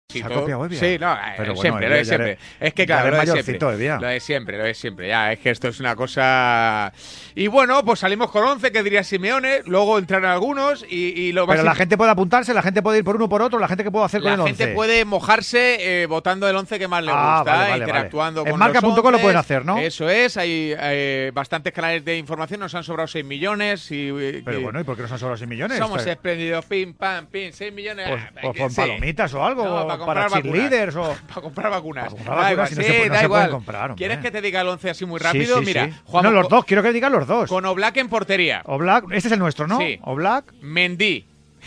Sí, ¿Se ha copiado Evia? Sí, no, pero siempre, bueno, lo de siempre. Es que claro, lo de siempre. Ya, es que esto es una cosa... Y bueno, pues salimos con 11, que diría Simeone, luego entraron algunos y lo Pero la gente puede apuntarse, la gente puede ir por uno por otro, la gente que puede hacer con el 11. La gente puede mojarse votando el 11 que más le gusta, vale, interactuando con en marca.com lo pueden hacer, ¿no? Eso es, hay bastantes canales de información, nos han sobrado 6 millones. Pero bueno, ¿y por qué nos han sobrado 6 millones? Somos espléndidos, pim, pam, pim, 6 millones. Pues con palomitas o algo, No, para cheerleaders o... Para comprar vacunas. Da igual, si no se pueden comprar, ¿Quieres que te diga el 11 así muy rápido? Sí. Mira, No, los dos, quiero que digan los dos. Con Oblak en portería. Oblak, este es el nuestro, ¿no? Sí. Oblak. Mendy.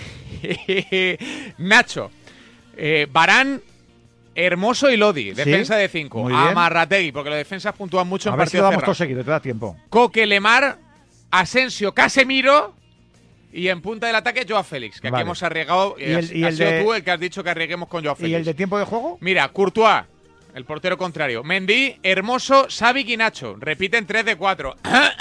Nacho. Varane, Hermoso y Lodi. Defensa de 5. Amarrategui, porque las defensas puntúan mucho en partidos cerrados. A ver si lo damos todo seguido, te da tiempo. Coque, Lemar, Asensio, Casemiro... Y en punta del ataque, Joao Félix, que aquí hemos arriesgado. ¿Y has sido tú el que has dicho que arriesguemos con Joao Félix? ¿Y el de tiempo de juego? Mira, Courtois, el portero contrario. Mendy, Hermoso, Savic y Nacho. Repiten 3 de 4.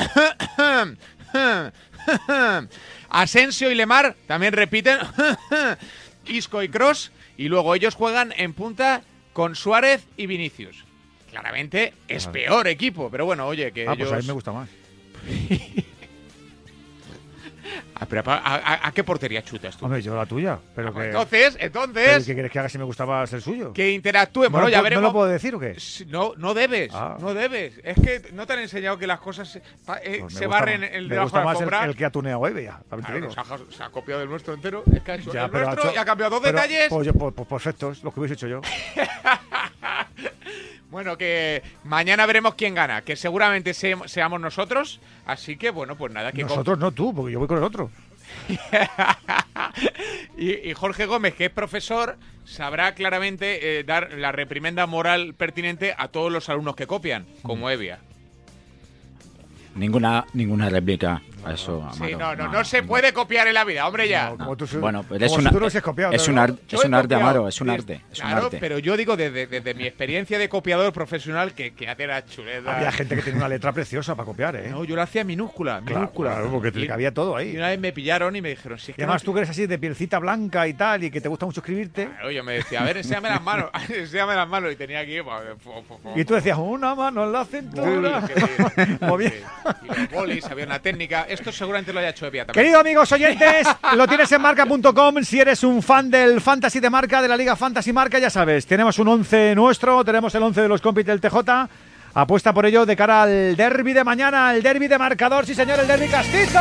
Asensio y Lemar también repiten. Isco y Kroos. Y luego ellos juegan en punta con Suárez y Vinicius. Claramente es peor equipo, pero bueno, oye, que ellos... pues a mí me gusta más. ¿A qué portería chutas tú? Hombre, yo la tuya. Pero que... Entonces... ¿Pero qué quieres que haga si me gustaba más el suyo? Que interactúen. Bueno, ya veremos. ¿No lo puedo decir o qué? No debes. No debes. Es que no te han enseñado que las cosas se barren debajo de la alfombra. Más el que ha tuneado Evia. Se ha copiado del nuestro entero. Es que ha hecho el nuestro y ha cambiado dos detalles. Pues perfectos, lo que hubiese hecho yo. Bueno, que mañana veremos quién gana, que seguramente seamos nosotros, así que bueno, pues nada. Nosotros no tú, porque yo voy con el otro. y Jorge Gómez, que es profesor, sabrá claramente dar la reprimenda moral pertinente a todos los alumnos que copian, como Evia. Ninguna réplica a eso. Sí, no se puede copiar en la vida, hombre, ya. Bueno, pero es un arte, Amaro, es un arte. Claro, pero yo digo desde mi experiencia de copiador profesional que hace la chuleta. Había gente que tenía una letra preciosa para copiar, ¿eh? No, yo lo hacía minúscula. Claro, porque te cabía todo ahí. Y una vez me pillaron y me dijeron... Si es que y además tú que eres así de pielcita blanca y tal, y que te gusta mucho escribirte... Claro, yo me decía, a ver, enséñame las manos. Enséñame las manos. Y tenía aquí... Y tú decías, una mano en la cintura. Muy bien. Y los bolis, había una técnica. Esto seguramente lo haya hecho Evia también. Queridos amigos oyentes, lo tienes en marca.com. Si eres un fan del Fantasy de Marca, de la Liga Fantasy Marca, ya sabes, tenemos un 11 nuestro, tenemos el 11 de los compis del TJ. Apuesta por ello de cara al derbi de mañana, el derbi de marcador, sí señor, el derbi castizo.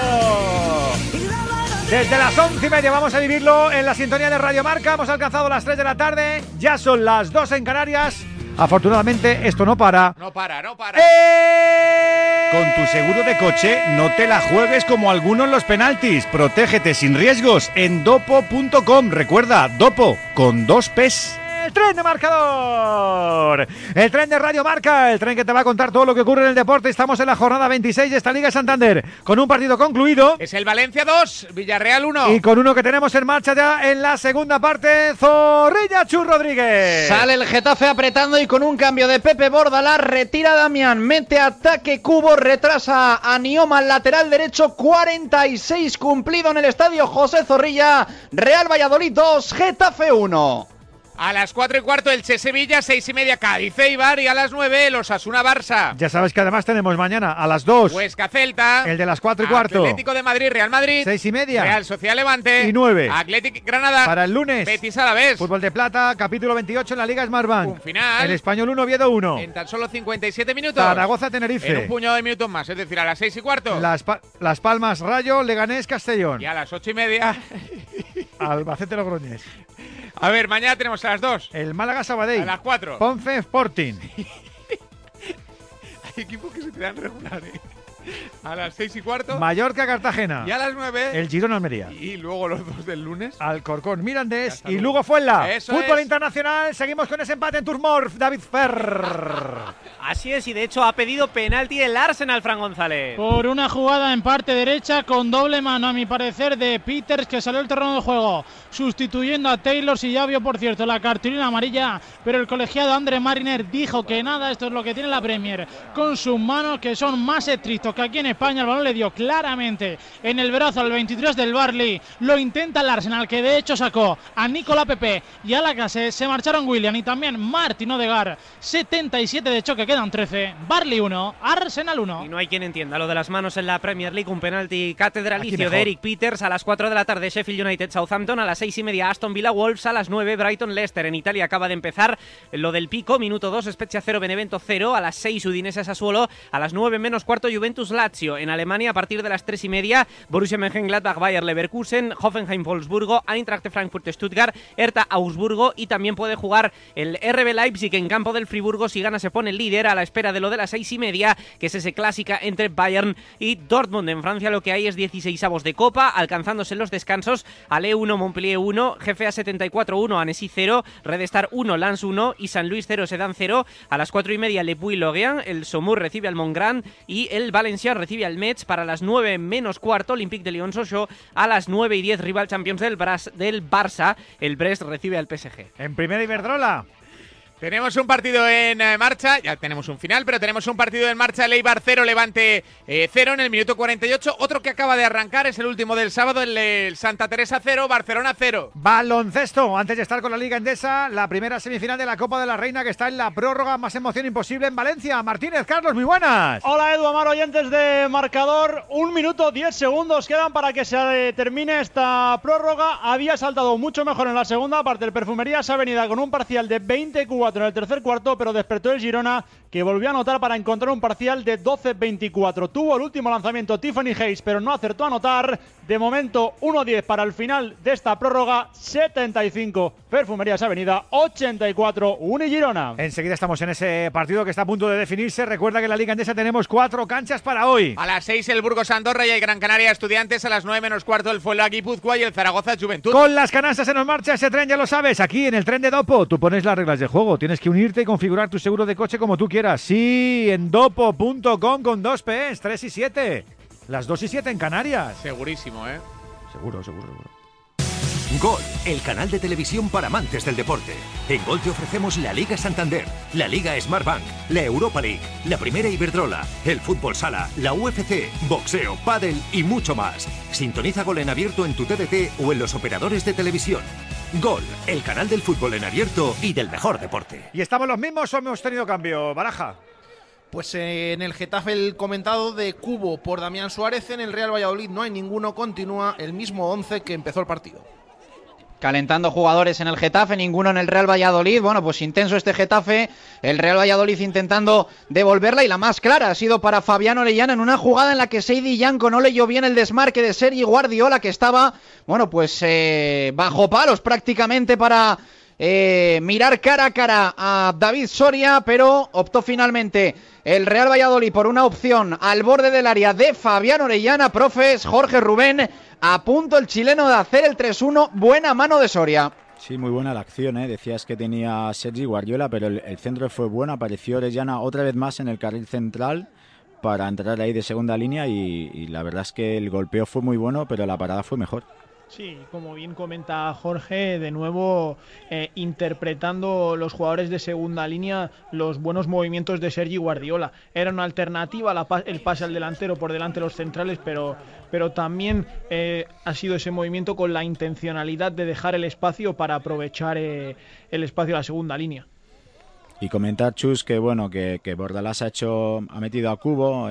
Desde las 11:30 vamos a vivirlo en la sintonía de Radio Marca. Hemos alcanzado las 3 de la tarde, ya son las 2 en Canarias. Afortunadamente esto no para. No para. Con tu seguro de coche no te la juegues como algunos los penaltis. Protégete sin riesgos en dopo.com. Recuerda, Dopo con 2 P's. El tren de marcador, el tren de Radio Marca, el tren que te va a contar todo lo que ocurre en el deporte. Estamos en la jornada 26 de esta Liga Santander, con un partido concluido. Es el Valencia 2, Villarreal 1. Y con uno que tenemos en marcha ya en la segunda parte, Zorrilla Chus Rodríguez. Sale el Getafe apretando y con un cambio de Pepe Bordalás, retira a Damián, mete ataque Cubo, retrasa a Nioma al lateral derecho, 46 cumplido en el estadio José Zorrilla. Real Valladolid 2, Getafe 1. A las 4:15 el Sevilla, 6:30 Cádiz Eibar y a las 9 el Osasuna Barça. Ya sabes que además tenemos mañana a las 2 Huesca Celta, el de las 4:15 Atlético de Madrid Real Madrid, 6:30 Real Sociedad Levante y 9 Atlético Granada. Para el lunes Betis Alavés, Fútbol de Plata, capítulo 28 en la Liga Smartbank. Un final. El Español 1, Oviedo 1. En tan solo 57 minutos. Zaragoza Tenerife. En un puñado de minutos más, es decir, a las 6:15. Las Palmas Rayo, Leganés Castellón. Y a las 8:30 Albacete Logroñés. A ver, mañana tenemos a las 2 el Málaga Sabadell. A las 4 Ponce Sporting. Hay equipos que se quedan regulares. A las 6:15 Mallorca Cartagena. Y a las 9 el Girona Almería. Y luego los dos del lunes Alcorcón Mirandés y Lugo Fuenla. Eso Fútbol es. internacional. Seguimos con ese empate en Turmorf. David Ferr. Así es, y de hecho ha pedido penalti el Arsenal, Fran González. Por una jugada en parte derecha con doble mano, a mi parecer, de Peters, que salió del terreno de juego sustituyendo a Taylor. Si ya vio, por cierto, la cartulina amarilla, pero el colegiado André Mariner dijo que nada. Esto es lo que tiene la Premier con sus manos, que son más estrictos que aquí en España. El balón le dio claramente en el brazo al 23 del Burnley. Lo intenta el Arsenal, que de hecho sacó a Nicolas Pepe y a Lacazette. Se marcharon William y también Martin Odegaard. 77 de choque, quedan 13. Burnley 1, Arsenal 1. Y no hay quien entienda lo de las manos en la Premier League. Un penalti catedralicio de Eric Peters. A las 4 de la tarde Sheffield United Southampton, a las 6:30 Aston Villa Wolves, a las 9 Brighton Leicester. En Italia acaba de empezar lo del pico, minuto 2 Spezia 0 Benevento 0, a las 6 Udinese Sassuolo, a las 9 menos cuarto Juventus Lazio. En Alemania a partir de las 3:30 Borussia Mönchengladbach Bayer Leverkusen, Hoffenheim Wolfsburgo, Eintracht Frankfurt Stuttgart, Hertha Augsburgo, y también puede jugar el RB Leipzig en campo del Friburgo. Si gana se pone líder, a la espera de lo de las 6:30, que es ese clásica entre Bayern y Dortmund. En Francia lo que hay es 16avos de Copa, alcanzándose en los descansos Ale 1, Montpellier 1, GFA 74 1, Annecy 0, Red Star 1, Lens 1 y San Luis 0, Sedan 0. A las 4:30 Le Puy-Lorient, el Saumur recibe al Montgrand y el Valencia recibe al Metz. Para las 9 menos cuarto Olympique de Lyon-Sochaux, a las 9:10 rival Champions del Barça, el Brest recibe al PSG. En primera Iberdrola tenemos un partido en marcha, ya tenemos un final, pero tenemos un partido en marcha. El Eibar 0, Levante 0 en el minuto 48. Otro que acaba de arrancar es el último del sábado, el Santa Teresa 0, Barcelona 0. Baloncesto, antes de estar con la Liga Endesa, la primera semifinal de la Copa de la Reina, que está en la prórroga, más emoción imposible en Valencia. Martínez, Carlos, muy buenas. Hola Edu, Amar, oyentes de Marcador. 1 minuto 10 segundos quedan para que se termine esta prórroga. Había saltado mucho mejor en la segunda parte. El Perfumerías Avenida con un parcial de 24 en el tercer cuarto, pero despertó el Girona, que volvió a anotar para encontrar un parcial de 12-24. Tuvo el último lanzamiento Tiffany Hayes, pero no acertó a anotar. De momento 1-10 para el final de esta prórroga. 75 Perfumerías Avenida, 84 Unigirona. Enseguida estamos en ese partido que está a punto de definirse. Recuerda que en la Liga Endesa tenemos 4 canchas para hoy. A las 6 el Burgos Andorra y el Gran Canaria Estudiantes. A las 9 menos cuarto el Fuenlabrada Guipúzcoa y el Zaragoza Juventud. Con las canastas se nos marcha ese tren, ya lo sabes. Aquí en el tren de Dopo tú pones las reglas de juego. Tienes que unirte y configurar tu seguro de coche como tú quieras. Sí, en dopo.com con 2 P's, 3 y 7. Las 2 y 7 en Canarias. Segurísimo, ¿eh? Seguro. Gol, el canal de televisión para amantes del deporte. En Gol te ofrecemos la Liga Santander, la Liga Smartbank, la Europa League, la Primera Iberdrola, el Fútbol Sala, la UFC, boxeo, pádel y mucho más. Sintoniza Gol en abierto en tu TDT o en los operadores de televisión. Gol, el canal del fútbol en abierto y del mejor deporte. ¿Y estamos los mismos o hemos tenido cambio, Baraja? Pues en el Getafe el comentado de Cubo por Damián Suárez. En el Real Valladolid no hay ninguno, continúa el mismo 11 que empezó el partido. Calentando jugadores en el Getafe, ninguno en el Real Valladolid. Bueno, pues intenso este Getafe, el Real Valladolid intentando devolverla, y la más clara ha sido para Fabián Orellana en una jugada en la que Seydi Yanko no leyó bien el desmarque de Sergi Guardiola, que estaba, bueno, pues bajo palos prácticamente para mirar cara a cara a David Soria, pero optó finalmente el Real Valladolid por una opción al borde del área de Fabián Orellana. Profes, Jorge Rubén, a punto el chileno de hacer el 3-1, buena mano de Soria. Sí, muy buena la acción, ¿eh? Decías que tenía Sergi Guardiola, pero el centro fue bueno, apareció Orellana otra vez más en el carril central para entrar ahí de segunda línea y la verdad es que el golpeo fue muy bueno, pero la parada fue mejor. Sí, como bien comenta Jorge, de nuevo interpretando los jugadores de segunda línea los buenos movimientos de Sergi Guardiola. Era una alternativa el pase al delantero por delante de los centrales, pero también ha sido ese movimiento con la intencionalidad de dejar el espacio para aprovechar el espacio de la segunda línea. Y comentar, Chus, que bueno, que Bordalás ha metido a Cubo,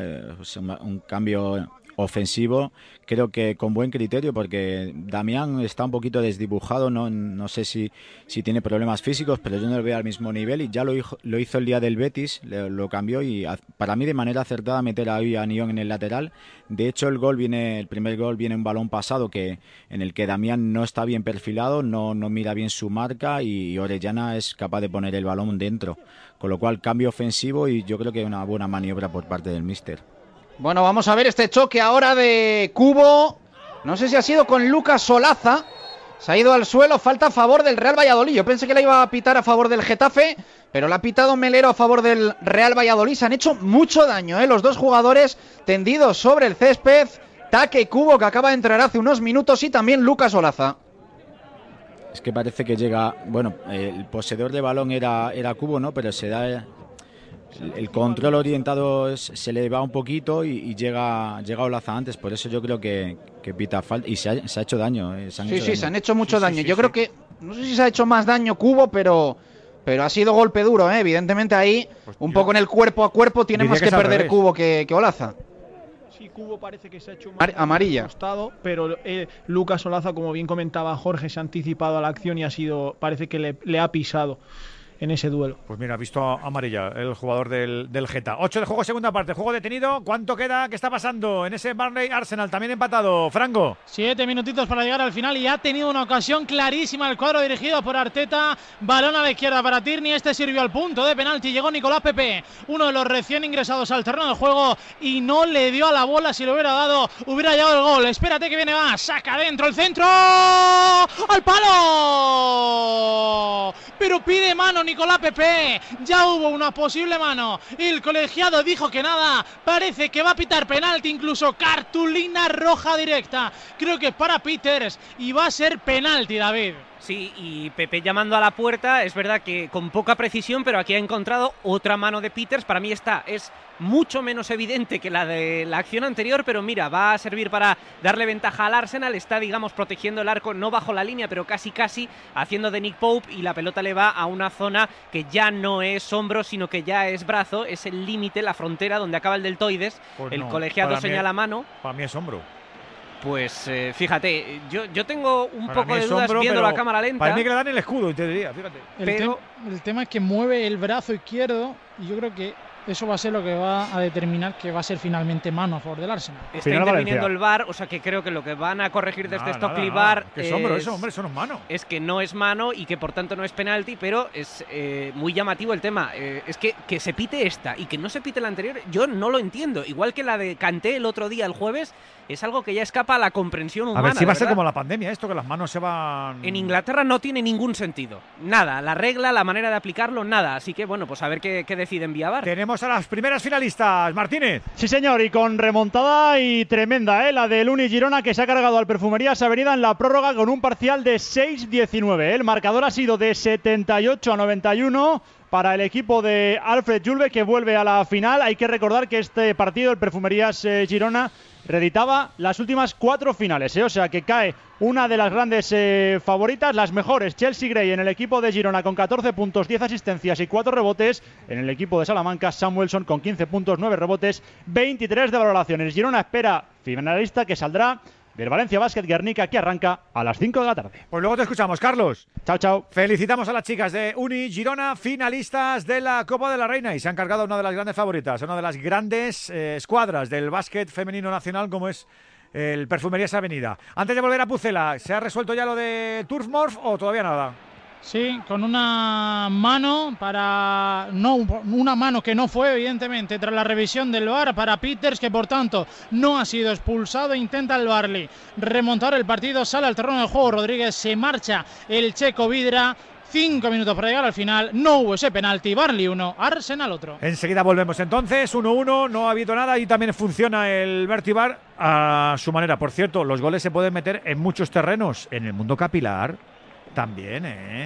un cambio ofensivo, creo que con buen criterio, porque Damián está un poquito desdibujado, no sé si tiene problemas físicos, pero yo no lo veo al mismo nivel, y ya lo hizo el día del Betis, lo cambió, y para mí de manera acertada meter ahí a Nión en el lateral. De hecho el primer gol viene un balón pasado en el que Damián no está bien perfilado, no mira bien su marca, y Orellana es capaz de poner el balón dentro, con lo cual cambio ofensivo, y yo creo que una buena maniobra por parte del míster. Bueno, vamos a ver este choque ahora de Cubo. No sé si ha sido con Lucas Solaza. Se ha ido al suelo, falta a favor del Real Valladolid. Yo pensé que la iba a pitar a favor del Getafe, pero la ha pitado Melero a favor del Real Valladolid. Se han hecho mucho daño, los dos jugadores tendidos sobre el césped. Take Kubo, que acaba de entrar hace unos minutos, y también Lucas Olaza. Es que parece que llega... Bueno, el poseedor de balón era Kubo, ¿no? Pero se da... El control orientado se le va un poquito y llega Olaza antes. Por eso yo creo que pita falta. Y se ha hecho daño. Se han hecho mucho daño. Yo creo que... No sé si se ha hecho más daño Kubo, pero ha sido golpe duro, Evidentemente ahí, un poco en el cuerpo a cuerpo, tiene más que perder Kubo que Olaza. Sí, Kubo parece que se ha hecho amarilla. Costado, pero Lucas Olaza, como bien comentaba Jorge, se ha anticipado a la acción y parece que le ha pisado en ese duelo. Pues mira, ha visto amarilla el jugador del Geta. 8 de juego, segunda parte, juego detenido. ¿Cuánto queda? ¿Qué está pasando en ese Burnley-Arsenal? También empatado, Franco. 7 minutitos para llegar al final y ha tenido una ocasión clarísima el cuadro dirigido por Arteta. Balón a la izquierda para Tierney, este sirvió al punto de penalti. Llegó Nicolás Pepe, uno de los recién ingresados al terreno de juego, y no le dio a la bola. Si lo hubiera dado, hubiera llegado el gol. Espérate que viene más, saca dentro el centro, al palo, pero pide mano Nicolás Pepe. Ya hubo una posible mano, el colegiado dijo que nada. Parece que va a pitar penalti, incluso cartulina roja directa. Creo que es para Peters y va a ser penalti, David. Sí, y Pepe llamando a la puerta, es verdad que con poca precisión, pero aquí ha encontrado otra mano de Peters. Para mí esta es mucho menos evidente que la de la acción anterior, pero mira, va a servir para darle ventaja al Arsenal. Está, digamos, protegiendo el arco, no bajo la línea, pero casi, haciendo de Nick Pope, y la pelota le va a una zona que ya no es hombro, sino que ya es brazo, es el límite, la frontera donde acaba el deltoides. Pues el colegiado señala mano. Para mí es hombro. Pues fíjate, yo tengo un poco de dudas viendo la cámara lenta. Para mí que le dan el escudo, y te diría, fíjate. El tema es que mueve el brazo izquierdo y yo creo que eso va a ser lo que va a determinar que va a ser finalmente mano a favor del Arsenal. Está interviniendo el VAR, o sea que creo que lo que van a corregir desde Stockley VAR es hombro, eso no es mano. Es que no es mano y que por tanto no es penalti, pero es muy llamativo el tema. Es que se pite esta y que no se pite la anterior, yo no lo entiendo. Igual que la de Kanté el otro día, el jueves, es algo que ya escapa a la comprensión humana. A ver si va a ser como la pandemia, esto, que las manos se van... En Inglaterra no tiene ningún sentido. Nada, la regla, la manera de aplicarlo, nada. Así que bueno, pues a ver qué deciden vía VAR. Tenemos a las primeras finalistas, Martínez. Sí, señor, y con remontada y tremenda, la del Uni Girona, que se ha cargado al Perfumerías Avenida en la prórroga con un parcial de 6-19. El marcador ha sido de 78-91 para el equipo de Alfred Julve, que vuelve a la final. Hay que recordar que este partido, el Perfumerías Girona, reeditaba las últimas 4 finales, o sea que cae una de las grandes favoritas, las mejores. Chelsea Gray en el equipo de Girona con 14 puntos, 10 asistencias y 4 rebotes. En el equipo de Salamanca, Samuelson con 15 puntos, 9 rebotes, 23 de valoraciones. Girona espera finalista que saldrá del Valencia Basket Guernica, que arranca a las 5 de la tarde. Pues luego te escuchamos, Carlos. Chao, chao. Felicitamos a las chicas de Uni Girona, finalistas de la Copa de la Reina, y se han cargado una de las grandes favoritas, una de las grandes escuadras del básquet femenino nacional, como es el Perfumerías Avenida. Antes de volver a Pucela, ¿se ha resuelto ya lo de Turfmorf o todavía nada? Sí, con una mano una mano que no fue, evidentemente, tras la revisión del VAR para Peters, que por tanto no ha sido expulsado. Intenta el Barley remontar el partido, sale al terreno del juego Rodríguez, se marcha el checo Vidra. 5 minutos para llegar al final, no hubo ese penalti. Barley 1, Arsenal otro. Enseguida volvemos entonces, 1-1, no ha habido nada y también funciona el Vertibar a su manera. Por cierto, los goles se pueden meter en muchos terrenos, en el mundo capilar también,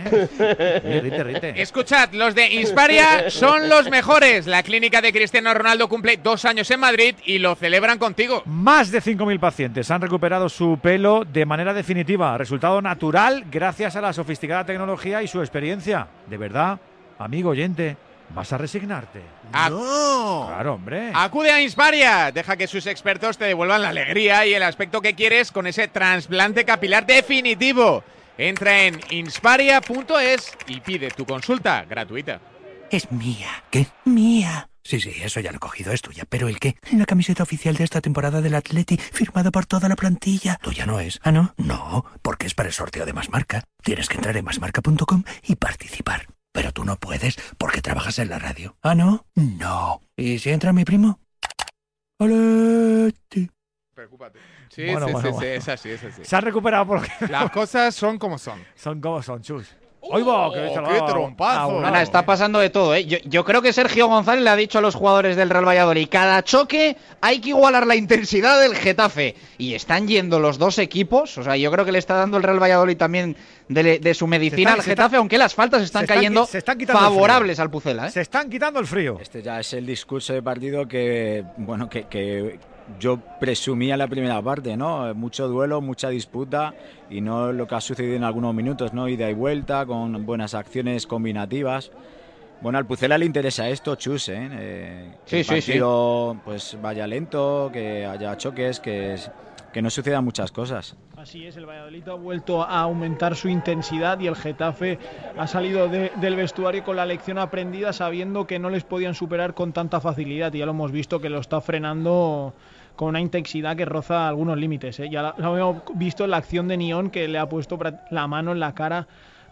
Rite. Escuchad, los de Insparia son los mejores. La clínica de Cristiano Ronaldo cumple 2 años en Madrid y lo celebran contigo. Más de 5.000 pacientes han recuperado su pelo de manera definitiva. Resultado natural gracias a la sofisticada tecnología y su experiencia. De verdad, amigo oyente, ¿vas a resignarte? ¡No! Claro, hombre. Acude a Insparia. Deja que sus expertos te devuelvan la alegría y el aspecto que quieres con ese trasplante capilar definitivo. Entra en insparia.es y pide tu consulta gratuita. Es mía. ¿Qué? Mía. Sí, eso ya lo he cogido, es tuya. ¿Pero el qué? La camiseta oficial de esta temporada del Atleti, firmada por toda la plantilla. ¿Tuya no es? ¿Ah, no? No, porque es para el sorteo de Masmarca. Tienes que entrar en masmarca.com y participar. Pero tú no puedes porque trabajas en la radio. ¿Ah, no? No. ¿Y si entra mi primo? ¡Aleti! Preocúpate. Sí, Bueno, sí, es así. Se ha recuperado porque... Las cosas son como son. Son como son, Chus. ¡Oigo! ¡Qué trompazo! Ana, está pasando de todo, ¿eh? Yo creo que Sergio González le ha dicho a los jugadores del Real Valladolid, cada choque hay que igualar la intensidad del Getafe. Y están yendo los dos equipos, o sea, yo creo que le está dando el Real Valladolid también de su medicina al Getafe, aunque las faltas están cayendo favorables al Pucela, ¿eh? Se están quitando el frío. Este ya es el discurso de partido que yo presumía en la primera parte, ¿no? Mucho duelo, mucha disputa y no lo que ha sucedido en algunos minutos, ¿no? Ida y vuelta, con buenas acciones combinativas. Bueno, al Pucela le interesa esto, Chus, ¿eh? Que el partido pues vaya lento, que haya choques, que no sucedan muchas cosas. Así es, el Valladolid ha vuelto a aumentar su intensidad y el Getafe ha salido del vestuario con la lección aprendida, sabiendo que no les podían superar con tanta facilidad, y ya lo hemos visto que lo está frenando con una intensidad que roza algunos límites, ¿eh? Ya lo hemos visto en la acción de Nión, que le ha puesto la mano en la cara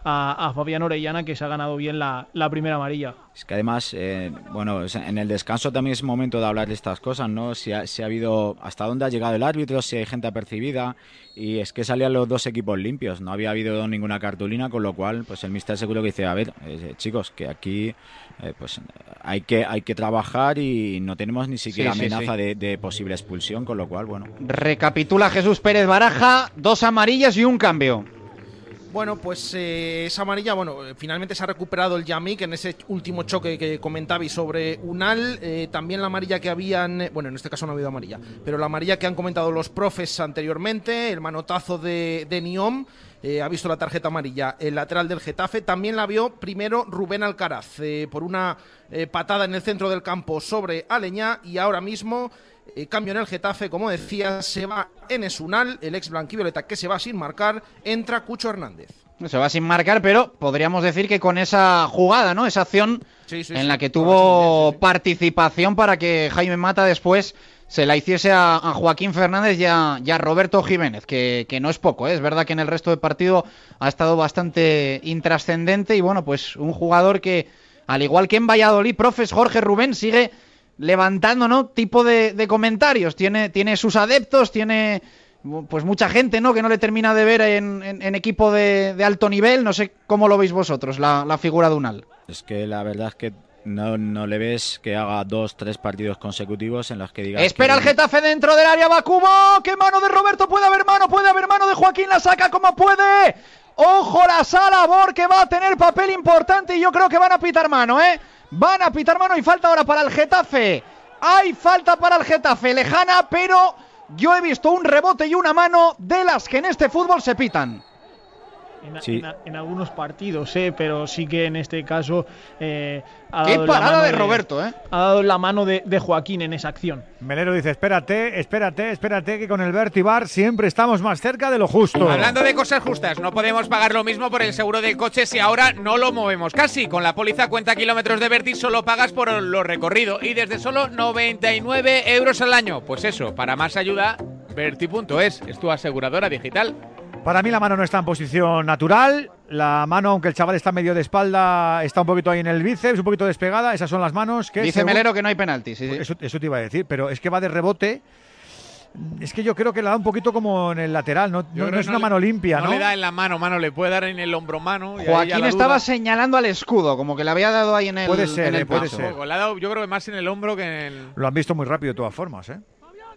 a Fabián Orellana, que se ha ganado bien la primera amarilla. Es que además, bueno, en el descanso también es momento de hablar de estas cosas, ¿no? Si ha habido, hasta dónde ha llegado el árbitro, si hay gente apercibida, y es que salían los dos equipos limpios, no había habido ninguna cartulina, con lo cual, pues el míster seguro que dice, a ver, chicos, que aquí pues hay que trabajar y no tenemos ni siquiera amenaza de posible expulsión, con lo cual, bueno. Recapitula Jesús Pérez Baraja, 2 amarillas y un cambio. Bueno, pues esa amarilla, finalmente se ha recuperado el Yamik en ese último choque que comentabais sobre Unal. También la amarilla que habían, en este caso no ha habido amarilla, pero la amarilla que han comentado los profes anteriormente, el manotazo de Niom, ha visto la tarjeta amarilla. El lateral del Getafe también la vio primero Rubén Alcaraz, por una patada en el centro del campo sobre Aleñá, y ahora mismo... cambio en el Getafe, como decía, se va Enes Unal, el ex blanquivioleta, que se va sin marcar, entra Cucho Hernández. Se va sin marcar, pero podríamos decir que con esa jugada, ¿no? Esa acción en la que tuvo participación para que Jaime Mata después se la hiciese a Joaquín Fernández y a Roberto Jiménez, que no es poco, ¿eh? Es verdad que en el resto del partido ha estado bastante intrascendente y bueno, pues un jugador que, al igual que en Valladolid, profes, Jorge Rubén sigue levantando, ¿no? Tipo de comentarios. Tiene sus adeptos, tiene pues mucha gente, ¿no? Que no le termina de ver en equipo de alto nivel. No sé cómo lo veis vosotros, la figura de Unal. Es que la verdad es que no le ves que haga 2-3 partidos consecutivos en los que diga... Espera el Getafe dentro del área, va Cubo. ¡Qué mano de Roberto! Puede haber mano de Joaquín, la saca como puede. Ojo la Sala Bor, que va a tener papel importante y yo creo que van a pitar mano, ¿eh? Van a pitar mano y falta ahora para el Getafe. Hay falta para el Getafe, lejana, pero yo he visto un rebote y una mano de las que en este fútbol se pitan. En algunos partidos, pero sí que en este caso qué parada de Roberto, ha dado la mano de Joaquín en esa acción. Melero dice, espérate, que con el Vertibar siempre estamos más cerca de lo justo. Hablando de cosas justas, no podemos pagar lo mismo por el seguro del coche si ahora no lo movemos casi. Con la póliza cuenta kilómetros de Verti solo pagas por lo recorrido y desde solo 99 euros al año. Pues eso, para más ayuda, Verti.es es tu aseguradora digital. Para mí la mano no está en posición natural. La mano, aunque el chaval está medio de espalda, está un poquito ahí en el bíceps, un poquito despegada. Esas son las manos que... Dice Melero que no hay penalti. Eso te iba a decir, pero es que va de rebote. Es que yo creo que la da un poquito como en el lateral, no es una mano limpia, ¿no? No le da en la mano, le puede dar en el hombro mano. Joaquín estaba señalando al escudo, como que le había dado ahí en el... Puede ser, en el puede ser. Le ha dado, yo creo que más en el hombro que en el... Lo han visto muy rápido de todas formas, ¿eh?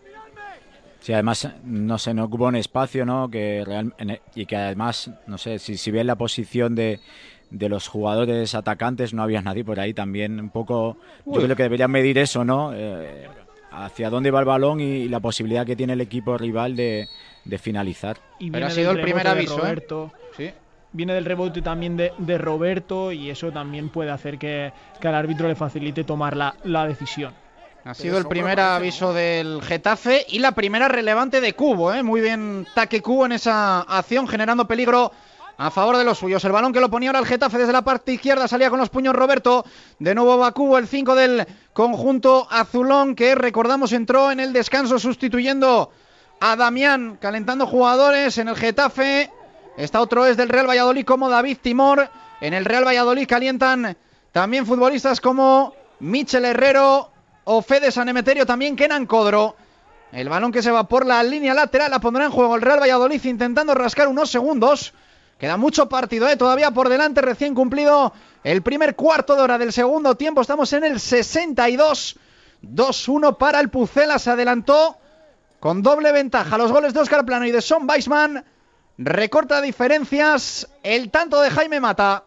Sí, además, no ocupó un espacio, ¿no? Y que además, no sé, si ves la posición de los jugadores atacantes, no había nadie por ahí también, un poco... Yo creo que deberían medir eso, ¿no? Hacia dónde va el balón y la posibilidad que tiene el equipo rival de finalizar. Pero ha sido el primer aviso, Roberto, ¿sí? Viene del rebote también de Roberto y eso también puede hacer que al árbitro le facilite tomar la decisión. Ha sido el primer aviso del Getafe y la primera relevante de Cubo, ¿eh? Muy bien Taque Cubo en esa acción, generando peligro a favor de los suyos. El balón que lo ponía ahora el Getafe desde la parte izquierda, salía con los puños Roberto. De nuevo va Cubo, el 5 del conjunto azulón, que recordamos entró en el descanso sustituyendo a Damián, calentando jugadores en el Getafe. Está otro es del Real Valladolid como David Timor. En el Real Valladolid calientan también futbolistas como Michel Herrero o Fede San Emeterio, también Kenan Codro. El balón que se va por la línea lateral la pondrá en juego el Real Valladolid intentando rascar unos segundos. Queda mucho partido todavía por delante, recién cumplido el primer cuarto de hora del segundo tiempo. Estamos en el 62, 2-1 para el Pucela. Se adelantó con doble ventaja. Los goles de Óscar Plano y de Son Weisman. Recorta diferencias el tanto de Jaime Mata.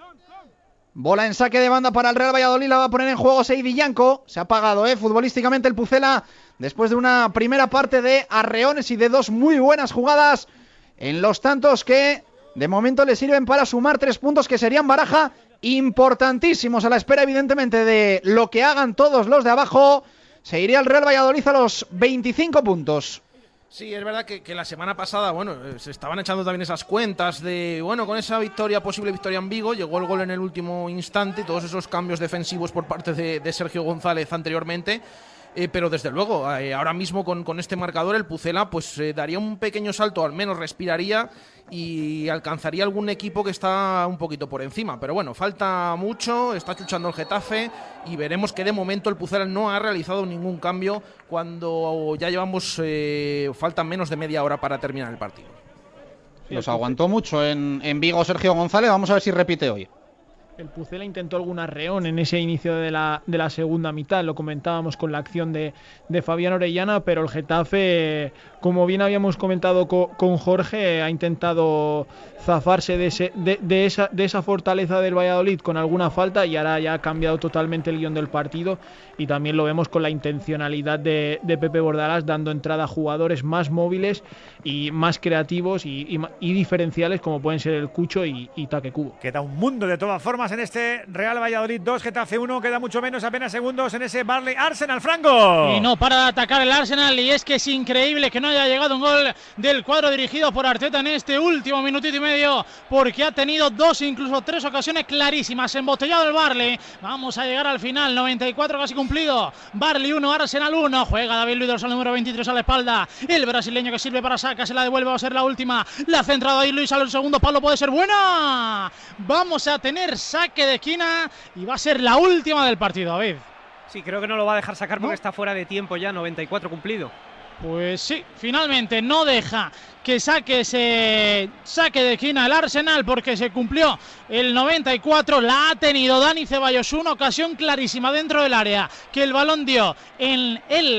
Bola en saque de banda para el Real Valladolid, la va a poner en juego Seidi Yanco. Se ha apagado futbolísticamente el Pucela después de una primera parte de arreones y de dos muy buenas jugadas en los tantos que de momento le sirven para sumar 3 puntos que serían baraja importantísimos a la espera evidentemente de lo que hagan todos los de abajo. Se iría el Real Valladolid a los 25 puntos. Sí, es verdad que la semana pasada, se estaban echando también esas cuentas de, con esa posible victoria en Vigo, llegó el gol en el último instante, todos esos cambios defensivos por parte de Sergio González anteriormente, pero desde luego, ahora mismo con este marcador el Pucela daría un pequeño salto, al menos respiraría y alcanzaría algún equipo que está un poquito por encima, pero falta mucho, está chuchando el Getafe y veremos que de momento el Pucela no ha realizado ningún cambio cuando ya llevamos faltan menos de media hora para terminar el partido. Los aguantó mucho en Vigo Sergio González, vamos a ver si repite hoy. El Pucela intentó algún arreón en ese inicio de la segunda mitad, lo comentábamos con la acción de Fabián Orellana, pero el Getafe, como bien habíamos comentado con Jorge, ha intentado zafarse de esa fortaleza del Valladolid con alguna falta y ahora ya ha cambiado totalmente el guión del partido y también lo vemos con la intencionalidad de Pepe Bordalás dando entrada a jugadores más móviles y más creativos y diferenciales como pueden ser el Cucho y Taque Cubo. Queda un mundo de todas formas en este Real Valladolid 2, Getafe 1, queda mucho menos, apenas segundos en ese Barley Arsenal, Franco. Y no para de atacar el Arsenal y es que es increíble que no haya llegado un gol del cuadro dirigido por Arteta en este último minutito y medio, porque ha tenido 2, incluso 3 ocasiones clarísimas, embotellado el Barley. Vamos a llegar al final, 94 casi cumplido, Barley 1, Arsenal 1, juega David Luiz Dorsal número 23 a la espalda, el brasileño que sirve para saca, se la devuelve, va a ser la última, la centra David Luiz al segundo palo, puede ser buena, vamos a tener saque de esquina y va a ser la última del partido, David. Sí, creo que no lo va a dejar sacar porque está fuera de tiempo ya, 94 cumplido. Pues sí, finalmente no deja que saque ese saque de esquina el Arsenal porque se cumplió el 94, la ha tenido Dani Ceballos, una ocasión clarísima dentro del área que el balón dio en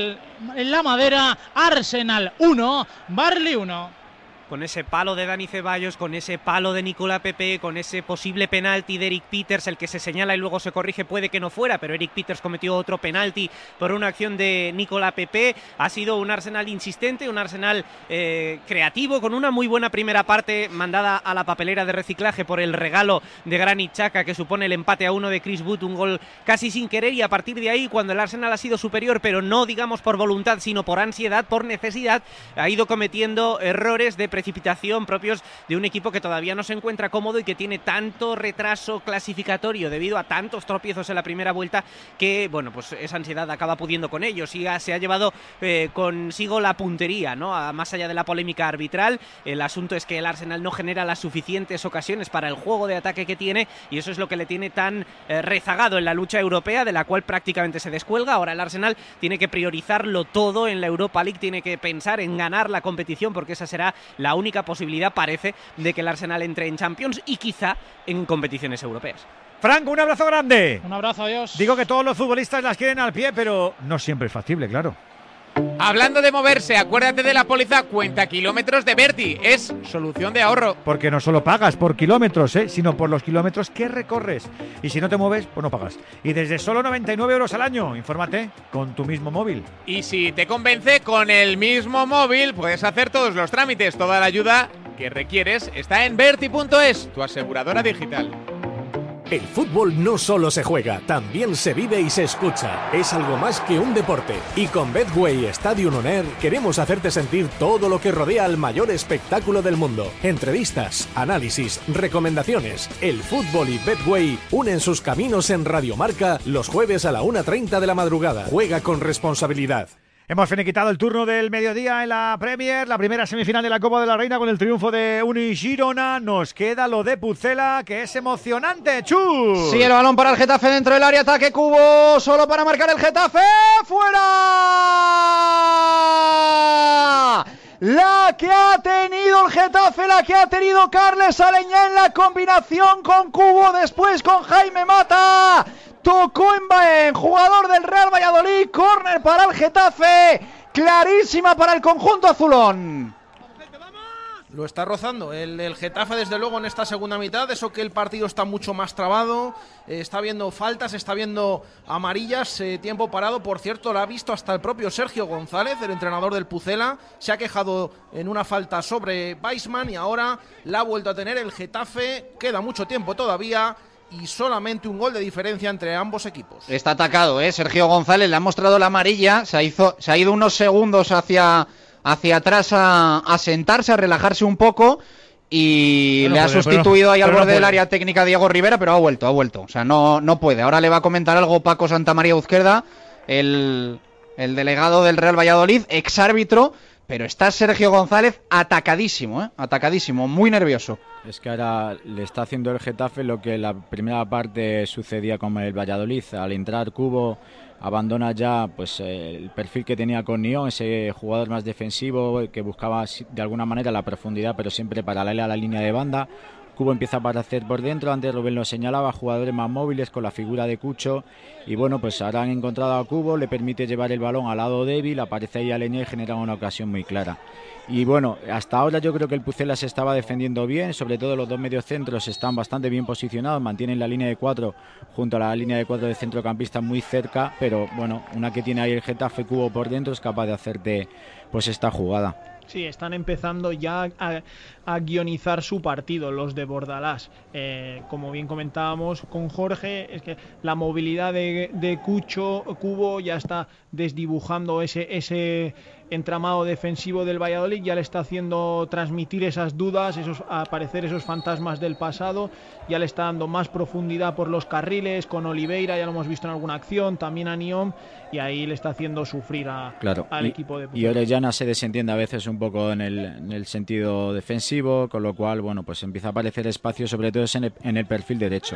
la madera. Arsenal 1, Barley 1. Con ese palo de Dani Ceballos, con ese palo de Nicola Pepe, con ese posible penalti de Eric Pieters, el que se señala y luego se corrige, puede que no fuera, pero Eric Pieters cometió otro penalti por una acción de Nicola Pepe. Ha sido un Arsenal insistente, un Arsenal creativo, con una muy buena primera parte mandada a la papelera de reciclaje por el regalo de Granit Xhaka, que supone el empate a 1 de Chris Wood, un gol casi sin querer, y a partir de ahí, cuando el Arsenal ha sido superior, pero no digamos por voluntad, sino por ansiedad, por necesidad, ha ido cometiendo errores de precipitación propios de un equipo que todavía no se encuentra cómodo y que tiene tanto retraso clasificatorio debido a tantos tropiezos en la primera vuelta que, esa ansiedad acaba pudiendo con ellos y se ha llevado consigo la puntería, ¿no? Más allá de la polémica arbitral, el asunto es que el Arsenal no genera las suficientes ocasiones para el juego de ataque que tiene y eso es lo que le tiene tan rezagado en la lucha europea, de la cual prácticamente se descuelga. Ahora el Arsenal tiene que priorizarlo todo en la Europa League, tiene que pensar en ganar la competición porque esa será la única posibilidad, parece, de que el Arsenal entre en Champions y quizá en competiciones europeas. Franco, un abrazo grande. Un abrazo, adiós. Digo que todos los futbolistas las quieren al pie, pero no siempre es factible, claro. Hablando de moverse, acuérdate de la póliza Cuenta Kilómetros de Berti. Es solución de ahorro. Porque no solo pagas por kilómetros, sino por los kilómetros que recorres. Y si no te mueves, pues no pagas. Y desde solo 99 € al año, infórmate con tu mismo móvil. Y si te convence, con el mismo móvil puedes hacer todos los trámites. Toda la ayuda que requieres está en Berti.es, tu aseguradora digital. El fútbol no solo se juega, también se vive y se escucha. Es algo más que un deporte. Y con Betway Stadium On Air queremos hacerte sentir todo lo que rodea al mayor espectáculo del mundo. Entrevistas, análisis, recomendaciones. El fútbol y Betway unen sus caminos en Radio Marca los jueves a la 1:30 de la madrugada. Juega con responsabilidad. Hemos finiquitado el turno del mediodía en la Premier, la primera semifinal de la Copa de la Reina con el triunfo de Uni Girona. Nos queda lo de Pucela, que es emocionante. ¡Chus! Sí, el balón para el Getafe dentro del área, ataque Cubo, solo para marcar el Getafe, ¡fuera! jugada. La que ha tenido el Getafe, la que ha tenido Carles Aleñá en la combinación con Cubo, después con Jaime Mata. Tocó en jugador del Real Valladolid, córner para el Getafe, clarísima para el conjunto azulón. Lo está rozando el Getafe, desde luego, en esta segunda mitad. Eso que el partido está mucho más trabado. Está viendo faltas, está viendo amarillas, tiempo parado. Por cierto, lo ha visto hasta el propio Sergio González, el entrenador del Pucela. Se ha quejado en una falta sobre Weissman y ahora la ha vuelto a tener el Getafe. Queda mucho tiempo todavía y solamente un gol de diferencia entre ambos equipos. Está atacado, Sergio González. Le ha mostrado la amarilla. Se ha ido unos segundos hacia atrás a sentarse, a relajarse un poco y le ha sustituido ahí al borde del área técnica Diego Rivera, pero ha vuelto. O sea, no puede. Ahora le va a comentar algo Paco Santamaría Uzquerda, el delegado del Real Valladolid, exárbitro, pero está Sergio González atacadísimo, muy nervioso. Es que ahora le está haciendo el Getafe lo que en la primera parte sucedía con el Valladolid. Al entrar Cubo, abandona ya pues el perfil que tenía con Nión, ese jugador más defensivo que buscaba de alguna manera la profundidad, pero siempre paralela a la línea de banda. Cubo empieza a aparecer por dentro, antes Rubén lo señalaba, jugadores más móviles con la figura de Cucho, y bueno, pues ahora han encontrado a Cubo, le permite llevar el balón al lado débil, aparece ahí Aleñá y genera una ocasión muy clara. Y bueno, hasta ahora yo creo que el Pucela se estaba defendiendo bien, sobre todo los dos mediocentros están bastante bien posicionados, mantienen la línea de 4 junto a la línea de 4 de centrocampistas muy cerca, pero bueno, una que tiene ahí el Getafe, Cubo por dentro, es capaz de hacerte pues esta jugada. Sí, están empezando ya a guionizar su partido, los de Bordalás. Como bien comentábamos con Jorge, es que la movilidad de Cubo ya está desdibujando ese entramado defensivo del Valladolid, ya le está haciendo transmitir esas dudas, aparecer esos fantasmas del pasado, ya le está dando más profundidad por los carriles, con Oliveira, ya lo hemos visto en alguna acción, también a Niom, y ahí le está haciendo sufrir al equipo de Pucela. Y Orellana se desentiende a veces un poco en el sentido defensivo, con lo cual, bueno, pues empieza a aparecer espacio, sobre todo en el perfil derecho.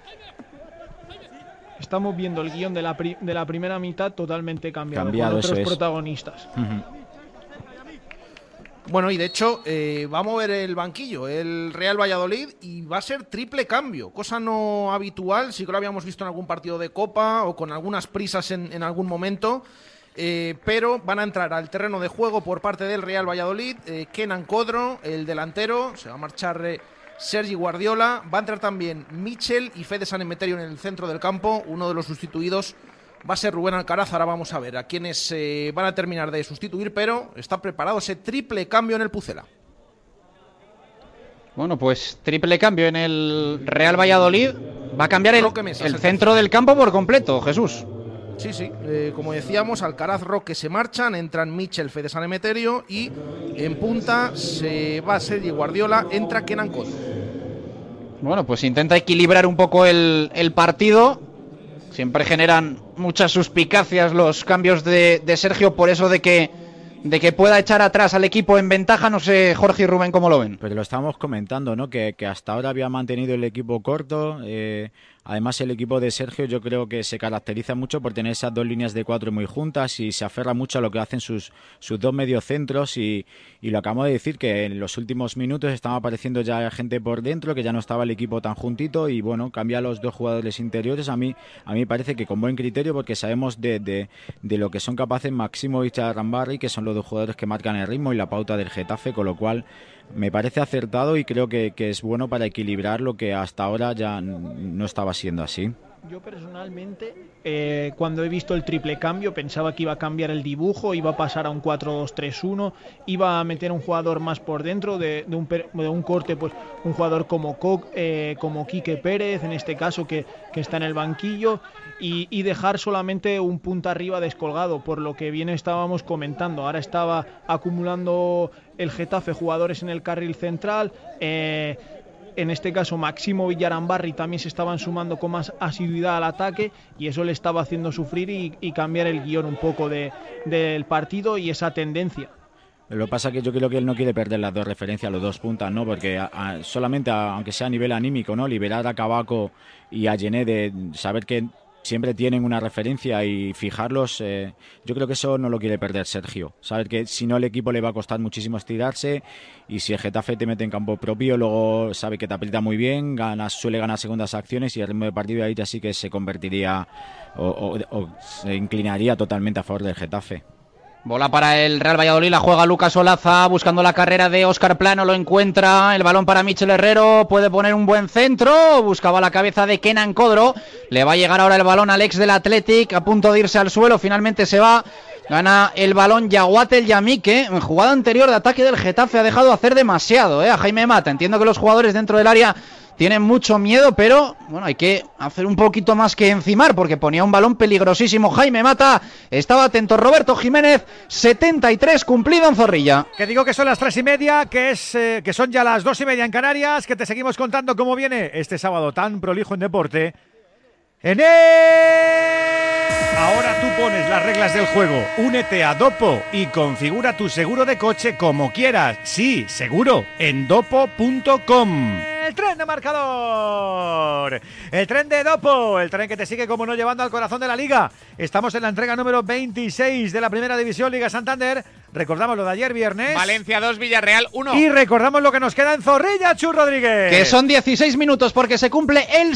Estamos viendo el guión de la primera mitad totalmente cambiado con otros protagonistas. Bueno, y de hecho va a mover el banquillo el Real Valladolid y va a ser triple cambio, cosa no habitual. Sí que lo habíamos visto en algún partido de Copa o con algunas prisas en algún momento, pero van a entrar al terreno de juego por parte del Real Valladolid Kenan Codro, el delantero, se va a marchar Sergi Guardiola, va a entrar también Michel y Fede San Emeterio en el centro del campo. Uno de los sustituidos va a ser Rubén Alcaraz. Ahora vamos a ver a quienes van a terminar de sustituir, pero está preparado ese triple cambio en el Pucela. Bueno, pues triple cambio en el Real Valladolid. Va a cambiar el centro del campo por completo, Jesús. Sí, como decíamos, Alcaraz, Roque se marchan, entran Michel, Fede San Emeterio y en punta se va Sergi Guardiola, entra Kenan Codro. Bueno, pues intenta equilibrar un poco el partido. Siempre generan muchas suspicacias los cambios de Sergio, por eso de que pueda echar atrás al equipo en ventaja. No sé, Jorge y Rubén, ¿cómo lo ven? Pero lo estábamos comentando, ¿no? Que hasta ahora había mantenido el equipo corto. Además, el equipo de Sergio yo creo que se caracteriza mucho por tener esas dos líneas de 4 muy juntas y se aferra mucho a lo que hacen sus dos mediocentros y lo acabamos de decir, que en los últimos minutos estaba apareciendo ya gente por dentro, que ya no estaba el equipo tan juntito y bueno, cambia a los dos jugadores interiores. A mí parece que con buen criterio, porque sabemos de lo que son capaces Maximovic y Arambarri, que son los dos jugadores que marcan el ritmo y la pauta del Getafe, con lo cual me parece acertado y creo que es bueno para equilibrar lo que hasta ahora ya no estaba siendo así. Yo personalmente, cuando he visto el triple cambio, pensaba que iba a cambiar el dibujo, iba a pasar a un 4-2-3-1, iba a meter un jugador más por dentro de un corte, pues un jugador como Quique Pérez, en este caso, que está en el banquillo, y dejar solamente un punta arriba descolgado, por lo que bien estábamos comentando. Ahora estaba acumulando el Getafe jugadores en el carril central, en este caso Maximo Villarambarri también se estaban sumando con más asiduidad al ataque y eso le estaba haciendo sufrir y cambiar el guión un poco del partido y esa tendencia. Lo que pasa es que yo creo que él no quiere perder las dos referencias, los dos puntas, ¿no? Porque solamente, aunque sea a nivel anímico, ¿no? Liberar a Cabaco y a Gené, de saber que siempre tienen una referencia y fijarlos, yo creo que eso no lo quiere perder Sergio. Saber que si no el equipo le va a costar muchísimo estirarse, y si el Getafe te mete en campo propio, luego sabe que te aprieta muy bien, suele ganar segundas acciones y el ritmo de partido ahí ya sí que se convertiría o se inclinaría totalmente a favor del Getafe. Bola para el Real Valladolid, la juega Lucas Olaza, buscando la carrera de Óscar Plano, lo encuentra, el balón para Michel Herrero, puede poner un buen centro, buscaba la cabeza de Kenan Codro, le va a llegar ahora el balón al ex del Athletic, a punto de irse al suelo, finalmente se va, gana el balón Yaguat El Yamik, en jugada anterior de ataque del Getafe ha dejado hacer demasiado, a Jaime Mata, entiendo que los jugadores dentro del área tienen mucho miedo, pero bueno, hay que hacer un poquito más que encimar, porque ponía un balón peligrosísimo Jaime Mata, estaba atento Roberto Jiménez, 73 cumplido en Zorrilla. Que digo que son las 3:30, que son ya las 2:30 en Canarias, que te seguimos contando cómo viene este sábado tan prolijo en deporte. Ahora tú pones las reglas del juego, únete a Dopo y configura tu seguro de coche como quieras. Sí, seguro, en dopo.com. El tren de marcador, el tren de Dopo, el tren que te sigue como no llevando al corazón de la liga. Estamos en la entrega número 26 de la Primera División Liga Santander. Recordamos lo de ayer viernes. Valencia 2, Villarreal 1. Y recordamos lo que nos queda en Zorrilla, Chus Rodríguez. Que son 16 minutos porque se cumple el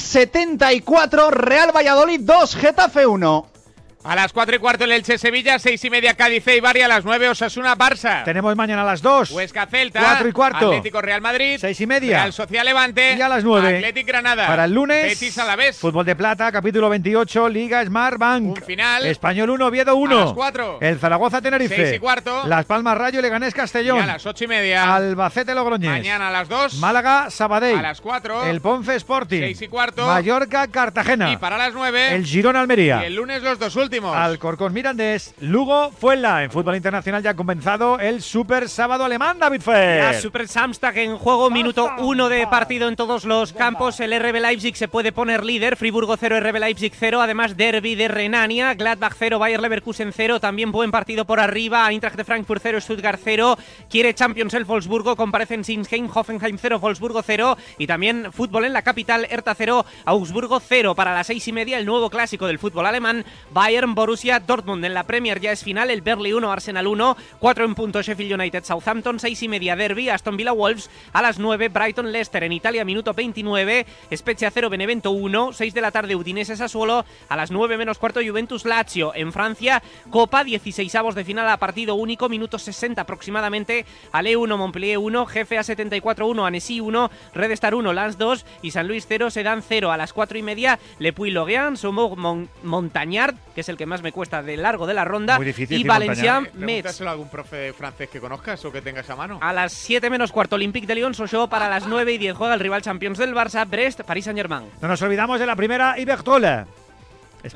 74, Real Valladolid 2, Getafe 1. A las 4:15 el Elche Sevilla, 6:30 Cádiz Eibar y a las 9 Osasuna Barça. Tenemos mañana a las 2. Huesca Celta. 4:15. Atlético Real Madrid. 6:30. Real Social Levante. Y a las 9. Atlético Granada. Para el lunes. Betis Alavés. Fútbol de Plata, capítulo 28, Liga Smart Bank. Un final. Español 1, Oviedo 1. A las 4. El Zaragoza Tenerife. 6:15. Las Palmas Rayo, Leganés Castellón. Y a las 8:30. Albacete Logroñés. Mañana a las 2. Málaga Sabadell. A las 4. El Ponce Sporting. 6:15. Mallorca Cartagena. Y para las 9. El Girona Almería. Y el lunes los dos últimos. Alcorcón Mirandés, Lugo Fuenla. En fútbol internacional ya ha comenzado el Super Sábado Alemán, David Fer. La Super Samstag en juego, minuto 1 de partido en todos los campos. El RB Leipzig se puede poner líder, Friburgo 0, RB Leipzig 0, además derbi de Renania, Gladbach 0, Bayer Leverkusen 0, también buen partido por arriba, Eintracht de Frankfurt 0, Stuttgart 0, quiere Champions el Wolfsburgo, comparecen Sinsheim, Hoffenheim 0, Wolfsburgo 0 y también fútbol en la capital, Hertha 0, Augsburgo 0. Para las 6:30 el nuevo clásico del fútbol alemán, Bayern Borussia Dortmund. En la Premier ya es final, el Burnley 1, Arsenal 1, 4 en punto Sheffield United Southampton, 6:30 derbi, Aston Villa Wolves, a las 9 Brighton Leicester. En Italia minuto 29, Spezia 0, Benevento 1, 6 de la tarde Udinese Sassuolo, a las 9:15 Juventus Lazio. En Francia, Copa, 16avos de final a partido único, minuto 60 aproximadamente, Ale 1, Montpellier 1, GFA 74 1, Annecy 1, Red Star 1, Lens 2 y San Luis 0, Sedan 0. A las 4:30 Le Puy-Lorient, Saumur Montagnard, que es el que más me cuesta de largo de la ronda, y Valenciennes Metz. Pregúntaselo a algún profe francés que conozcas o que tengas a mano. A las 7:15 Olympique de Lyon Sochaux. Para las 9:10 juega el rival Champions del Barça, Brest, Paris Saint-Germain. No nos olvidamos de la primera Ibertola. Es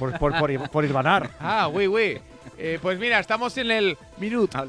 por Irbanar. Ah, oui. Pues mira, estamos en el minuto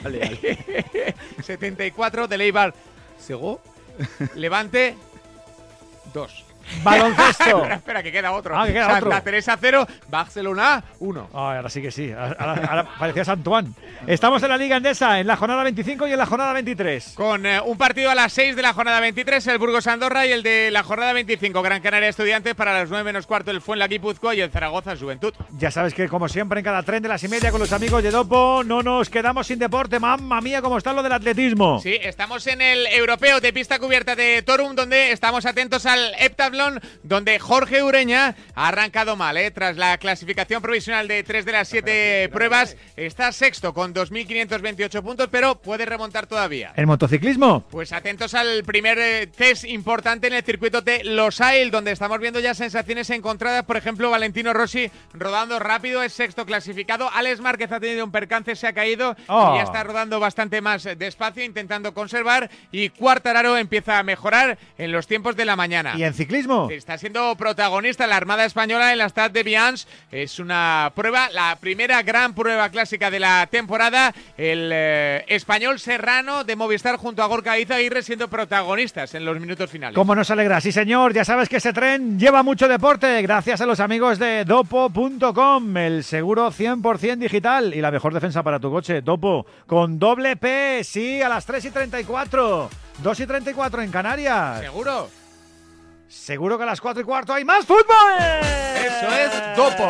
74 de Eibar Segó. Levante 2. Baloncesto. espera, que queda otro. Que queda Santa otro. Teresa 0, Barcelona 1. Ahora sí que sí. Ahora parecías Antoine. Estamos en la Liga Endesa, en la jornada 25 y en la jornada 23. Con un partido a las 6 de la jornada 23, el Burgos Andorra, y el de la jornada 25, Gran Canaria Estudiantes. Para las 9:15 el Fuenla Guipúzcoa y el Zaragoza Juventud. Ya sabes que, como siempre, en cada tren de las 6:30 con los amigos de Dopo, no nos quedamos sin deporte. Mamma mía, cómo está lo del atletismo. Sí, estamos en el europeo de pista cubierta de Torum, donde estamos atentos al heptatlón, donde Jorge Ureña ha arrancado mal, tras la clasificación provisional de 3 de las 7 pruebas. Está sexto con 2.528 puntos, pero puede remontar todavía. ¿El motociclismo? Pues atentos al primer test importante en el circuito de Losail, donde estamos viendo ya sensaciones encontradas. Por ejemplo, Valentino Rossi rodando rápido, es sexto clasificado. Alex Márquez ha tenido un percance, se ha caído y ya está rodando bastante más despacio, intentando conservar. Y Quartararo empieza a mejorar en los tiempos de la mañana. ¿Y en ciclismo? Está siendo protagonista la Armada Española en la Stade de Bians. Es una prueba, la primera gran prueba clásica de la temporada. El español Serrano de Movistar junto a Gorka Izaguirre siendo protagonistas en los minutos finales. ¿Cómo nos alegra? Sí, señor. Ya sabes que ese tren lleva mucho deporte gracias a los amigos de Dopo.com, el seguro 100% digital y la mejor defensa para tu coche. Dopo con doble P, sí, a las 3:34. 2:34 en Canarias. ¿Seguro? seguro que a las 4:15 hay más fútbol. Eso es Dopo.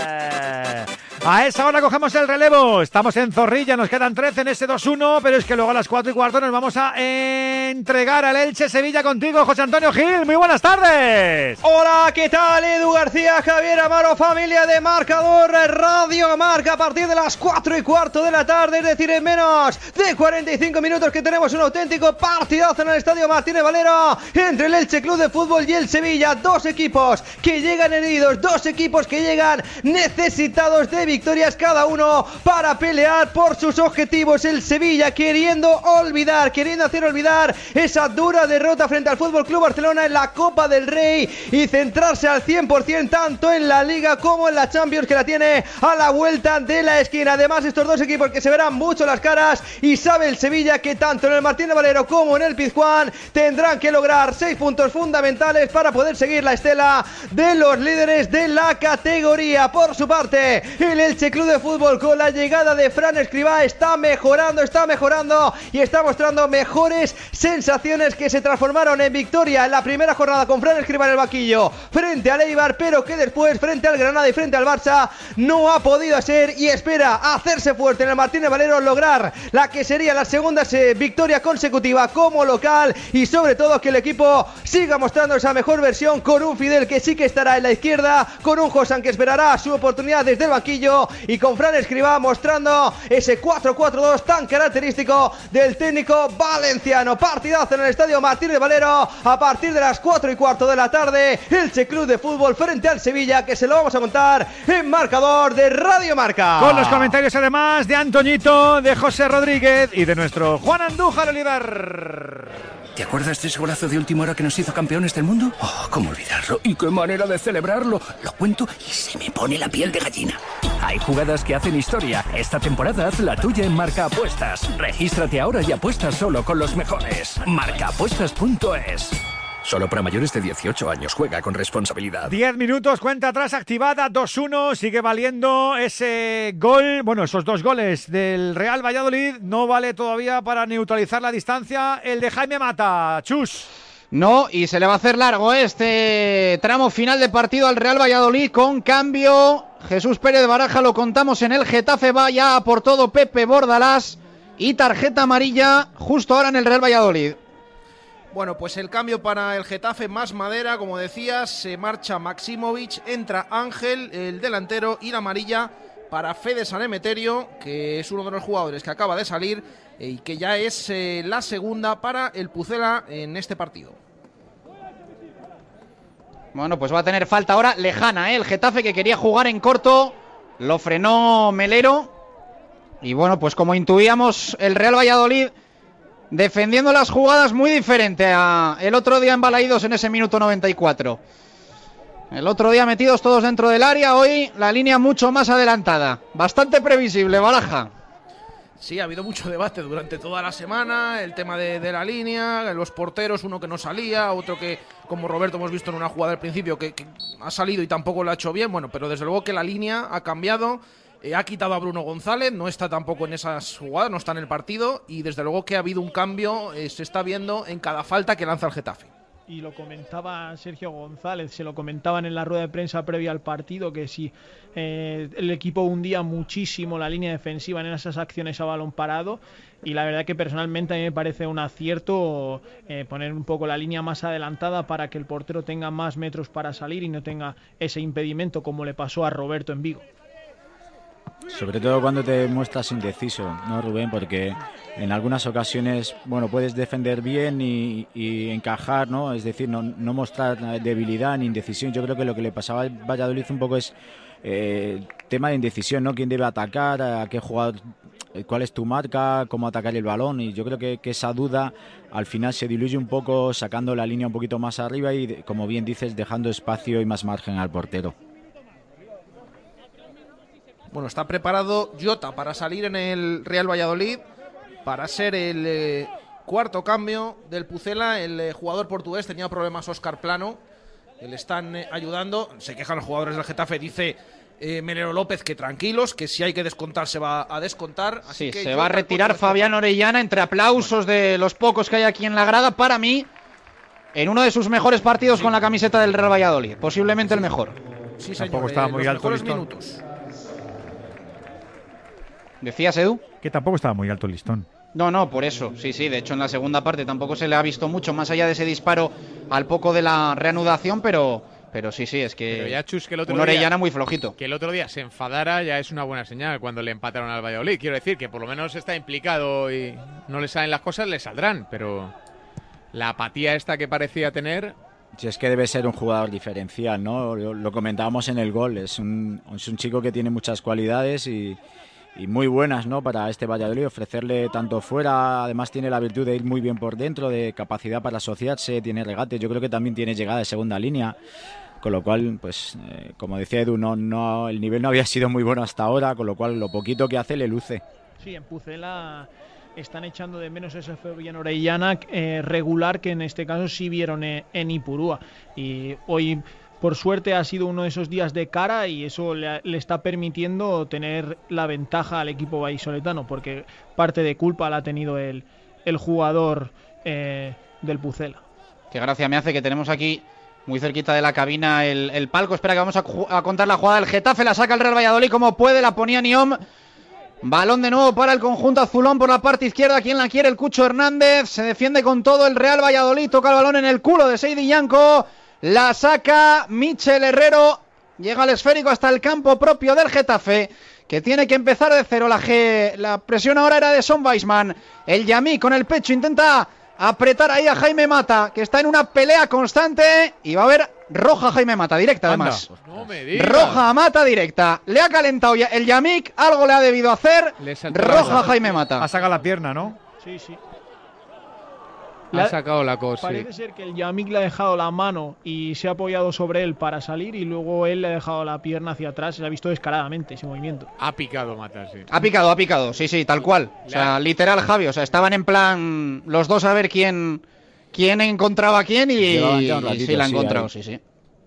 A esa hora cogemos el relevo. Estamos en Zorrilla, nos quedan 13 en ese 2-1, pero es que luego a las 4:15 nos vamos a entregar al Elche Sevilla contigo, José Antonio Gil. Muy buenas tardes. Hola, ¿qué tal? Edu García, Javier Amaro, familia de Marcador Radio Marca, a partir de las 4:15 de la tarde, es decir, en menos de 45 minutos que tenemos un auténtico partidazo en el Estadio Martínez Valero entre el Elche Club de Fútbol y el Sevilla. Dos equipos que llegan heridos, dos equipos que llegan necesitados de victorias cada uno para pelear por sus objetivos. El Sevilla queriendo hacer olvidar esa dura derrota frente al FC Barcelona en la Copa del Rey y centrarse al 100% tanto en la Liga como en la Champions, que la tiene a la vuelta de la esquina. Además, estos dos equipos que se verán mucho las caras, y sabe el Sevilla que tanto en el Martínez Valero como en el Pizjuán tendrán que lograr 6 puntos fundamentales para poder seguir la estela de los líderes de la categoría. Por su parte, el Elche Club de Fútbol, con la llegada de Fran Escribá, está mejorando y está mostrando mejores sensaciones, que se transformaron en victoria en la primera jornada con Fran Escribá en el banquillo frente al Eibar, pero que después frente al Granada y frente al Barça no ha podido ser, y espera hacerse fuerte en el Martínez Valero, lograr la que sería la segunda victoria consecutiva como local, y sobre todo que el equipo siga mostrando esa mejor versión, con un Fidel que sí que estará en la izquierda, con un Josan que esperará su oportunidad desde el banquillo, y con Fran Escribá mostrando ese 4-4-2 tan característico del técnico valenciano. Partidazo en el Estadio Martínez Valero a partir de las 4:15 de la tarde, Elche Club de Fútbol frente al Sevilla, que se lo vamos a contar en Marcador de Radio Marca. Con los comentarios además de Antoñito, de José Rodríguez y de nuestro Juan Andújar Oliver. ¿Te acuerdas de ese golazo de última hora que nos hizo campeones del mundo? Oh, cómo olvidarlo. ¿Y qué manera de celebrarlo? Lo cuento y se me pone la piel de gallina. Hay jugadas que hacen historia. Esta temporada haz la tuya en Marca Apuestas. Regístrate ahora y apuesta solo con los mejores. Marcaapuestas.es. Solo para mayores de 18 años. Juega con responsabilidad. 10 minutos, cuenta atrás activada, 2-1, sigue valiendo ese gol, bueno, esos dos goles del Real Valladolid. No vale todavía para neutralizar la distancia el de Jaime Mata. Chus. No, y se le va a hacer largo este tramo final de partido al Real Valladolid, con cambio. Jesús Pérez Baraja, lo contamos en el Getafe, va ya por todo Pepe Bordalás, y tarjeta amarilla justo ahora en el Real Valladolid. Bueno, pues el cambio para el Getafe, más madera, como decías, se marcha Maximovic, entra Ángel, el delantero, y la amarilla para Fede San Emeterio, que es uno de los jugadores que acaba de salir y que ya es la segunda para el Pucela en este partido. Bueno, pues va a tener falta ahora lejana, el Getafe, que quería jugar en corto, lo frenó Melero, y bueno, pues como intuíamos, el Real Valladolid defendiendo las jugadas muy diferente a el otro día en Balaídos en ese minuto 94. El otro día metidos todos dentro del área, hoy la línea mucho más adelantada. Bastante previsible, Baraja. Sí, ha habido mucho debate durante toda la semana, el tema de la línea, los porteros, uno que no salía, otro que, como Roberto hemos visto en una jugada al principio, que ha salido y tampoco lo ha hecho bien. Bueno, pero desde luego que la línea ha cambiado. Ha quitado a Bruno González, no está tampoco en esas jugadas, no está en el partido, y desde luego que ha habido un cambio, se está viendo en cada falta que lanza el Getafe. Y lo comentaba Sergio González, se lo comentaban en la rueda de prensa previa al partido, que si el equipo hundía muchísimo la línea defensiva en esas acciones a balón parado, y la verdad que personalmente a mí me parece un acierto poner un poco la línea más adelantada para que el portero tenga más metros para salir y no tenga ese impedimento como le pasó a Roberto en Vigo. Sobre todo cuando te muestras indeciso, ¿no, Rubén? Porque en algunas ocasiones, bueno, puedes defender bien y encajar, ¿no? Es decir, no mostrar debilidad ni indecisión. Yo creo que lo que le pasaba al Valladolid un poco es tema de indecisión, ¿no? ¿Quién debe atacar? ¿A qué jugador? ¿Cuál es tu marca? ¿Cómo atacar el balón? Y yo creo que esa duda al final se diluye un poco, sacando la línea un poquito más arriba y, como bien dices, dejando espacio y más margen al portero. Bueno, está preparado Jota para salir en el Real Valladolid, para ser el cuarto cambio del Pucela. El jugador portugués, tenía problemas Óscar Plano, le están ayudando. Se quejan los jugadores del Getafe, dice Melero López que tranquilos, que si hay que descontar se va a descontar. Así sí, que se va a retirar Fabián Orellana, entre aplausos de los pocos que hay aquí en la grada. Para mí, en uno de sus mejores partidos con la camiseta del Real Valladolid, posiblemente el mejor. Sí, señor. Tampoco estaba muy alto el listón. Minutos. ¿Decías, Edu? Que tampoco estaba muy alto el listón. No, por eso, sí, de hecho en la segunda parte tampoco se le ha visto mucho, más allá de ese disparo al poco de la reanudación, pero sí, es que, pero ya, Chus, que el otro un Orellana día, muy flojito. Que el otro día se enfadara ya es una buena señal cuando le empataron al Valladolid. Quiero decir que por lo menos está implicado y no le salen las cosas, le saldrán, pero la apatía esta que parecía tener... Si es que debe ser un jugador diferencial, ¿no? Lo comentábamos en el gol, es un chico que tiene muchas cualidades y muy buenas, ¿no? Para este Valladolid, ofrecerle tanto fuera, además tiene la virtud de ir muy bien por dentro, de capacidad para asociarse, tiene regate, yo creo que también tiene llegada de segunda línea, con lo cual, pues, como decía Edu, el nivel no había sido muy bueno hasta ahora, con lo cual lo poquito que hace le luce. Sí, en Pucela están echando de menos ese Fabián Orellana regular que en este caso sí vieron en Ipurúa, y hoy por suerte ha sido uno de esos días de cara y eso le está permitiendo tener la ventaja al equipo vallisoletano, porque parte de culpa la ha tenido el jugador del Pucela. Qué gracia me hace que tenemos aquí muy cerquita de la cabina el palco. Espera que vamos a contar la jugada del Getafe, la saca el Real Valladolid como puede, la ponía Niom. Balón de nuevo para el conjunto azulón por la parte izquierda. ¿Quién la quiere? El Cucho Hernández. Se defiende con todo el Real Valladolid. Toca el balón en el culo de Seydi Yanko. La saca Michel Herrero. Llega al esférico hasta el campo propio del Getafe, que tiene que empezar de cero. La presión ahora era de Son Weisman. El Yamí con el pecho intenta apretar ahí a Jaime Mata, que está en una pelea constante. Y va a haber roja a Jaime Mata, directa además. No me digas. Roja a Mata directa. Le ha calentado ya el Yamik, algo le ha debido hacer. Roja a Jaime Mata. Ha sacado la pierna, ¿no? Sí. Ha sacado la cosa. Parece ser que el Yamik le ha dejado la mano y se ha apoyado sobre él para salir, y luego él le ha dejado la pierna hacia atrás. Se ha visto descaradamente ese movimiento. Ha picado Mata, sí. Ha picado, sí, tal cual. O sea, literal, Javi. O sea, estaban en plan los dos a ver quién encontraba a quién y sí la ha encontrado, sí.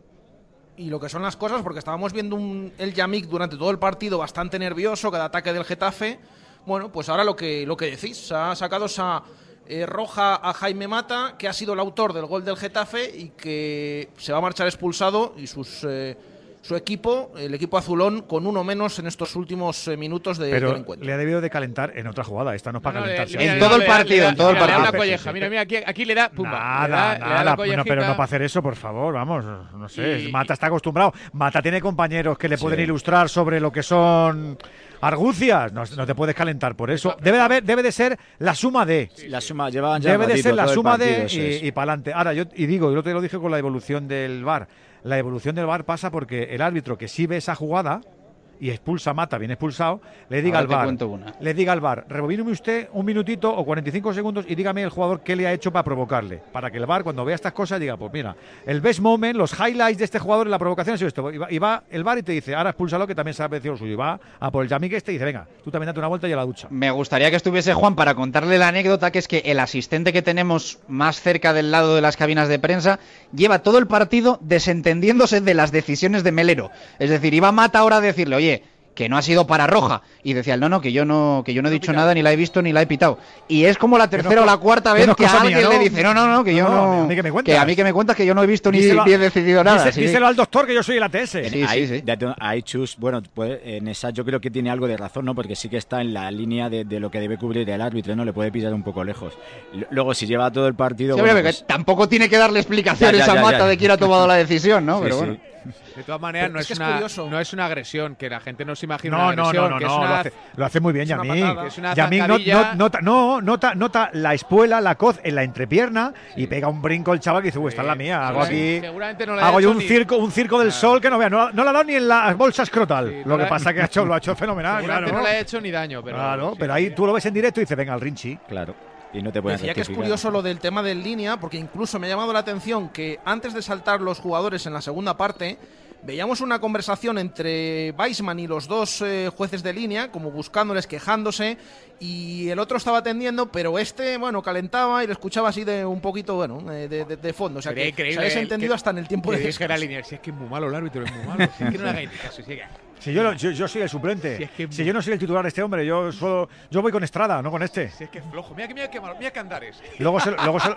Y lo que son las cosas, porque estábamos viendo el Yamik durante todo el partido bastante nervioso, cada ataque del Getafe. Bueno, pues ahora lo que decís, ha sacado esa roja a Jaime Mata, que ha sido el autor del gol del Getafe y que se va a marchar expulsado, y su equipo, el equipo azulón, con uno menos en estos últimos minutos del encuentro. Le ha debido de calentar en otra jugada, esta no es para calentarse. En todo el partido, Le da una colleja, mira, aquí le da... Nada, pero no para hacer eso, por favor, vamos, no sé, Mata está acostumbrado. Mata tiene compañeros que le pueden ilustrar sobre lo que son argucias, no te puedes calentar por eso. Debe de ser la suma de... La suma, llevaban ya debe de ser la suma partido, y para adelante. Ahora, yo lo te lo dije con la evolución del VAR. La evolución del VAR pasa porque el árbitro que sí ve esa jugada y expulsa a Mata, bien expulsado, le diga al VAR, rebobíneme usted un minutito o 45 segundos y dígame el jugador qué le ha hecho para provocarle, para que el VAR cuando vea estas cosas diga, pues mira, el best moment, los highlights de este jugador en la provocación es esto, y va el VAR y te dice, ahora expúlsalo, que también se ha parecido lo suyo, y va a por el Yamik y dice, venga, tú también date una vuelta y a la ducha. Me gustaría que estuviese Juan para contarle la anécdota, que es que el asistente que tenemos más cerca del lado de las cabinas de prensa lleva todo el partido desentendiéndose de las decisiones de Melero. Es decir, iba Mata ahora a decirle, oye, que no ha sido para roja, y decía el que yo no he dicho nada, ni la he visto ni la he pitado, y es como la tercera o la cuarta vez que alguien le dice que a mí que me cuentas que yo no he visto ni he decidido nada. Díselo al doctor que yo soy el ATS. Sí. Ahí Chus, bueno, pues en esa yo creo que tiene algo de razón, ¿no? Porque sí que está en la línea de lo que debe cubrir el árbitro, ¿no? Le puede pillar un poco lejos. Luego si lleva todo el partido... Sí, bueno, pues, tampoco tiene que darle explicaciones a Mata de quién ha tomado la decisión, ¿no? Pero bueno. De todas maneras, no es una agresión, que la gente no se imagina una agresión. Lo hace muy bien Yamik. Yamik nota la espuela, la coz en la entrepierna y pega un brinco el chaval que dice, esta es la mía. Hago aquí, hago yo un circo del sol que no vea. No la ha dado ni en la bolsa escrotal. Lo que pasa que lo ha hecho fenomenal. Seguramente no le ha hecho ni daño. Pero ahí tú lo ves en directo y dices, venga, al Rinchi. Claro. Y no te pueden Decía que es curioso lo del tema del línea, porque incluso me ha llamado la atención que antes de saltar los jugadores en la segunda parte, veíamos una conversación entre Weisman y los dos jueces de línea, como buscándoles, quejándose, y el otro estaba atendiendo, pero calentaba y lo escuchaba así de un poquito, de fondo. O sea, que se había entendido hasta en el tiempo de descanso. Si es que es muy malo el árbitro, es muy malo. Si es que no le hagáis caso, Si yo soy el suplente, si yo no soy el titular de este hombre, yo voy con Estrada, no con este. Si es que es flojo, mira que andares.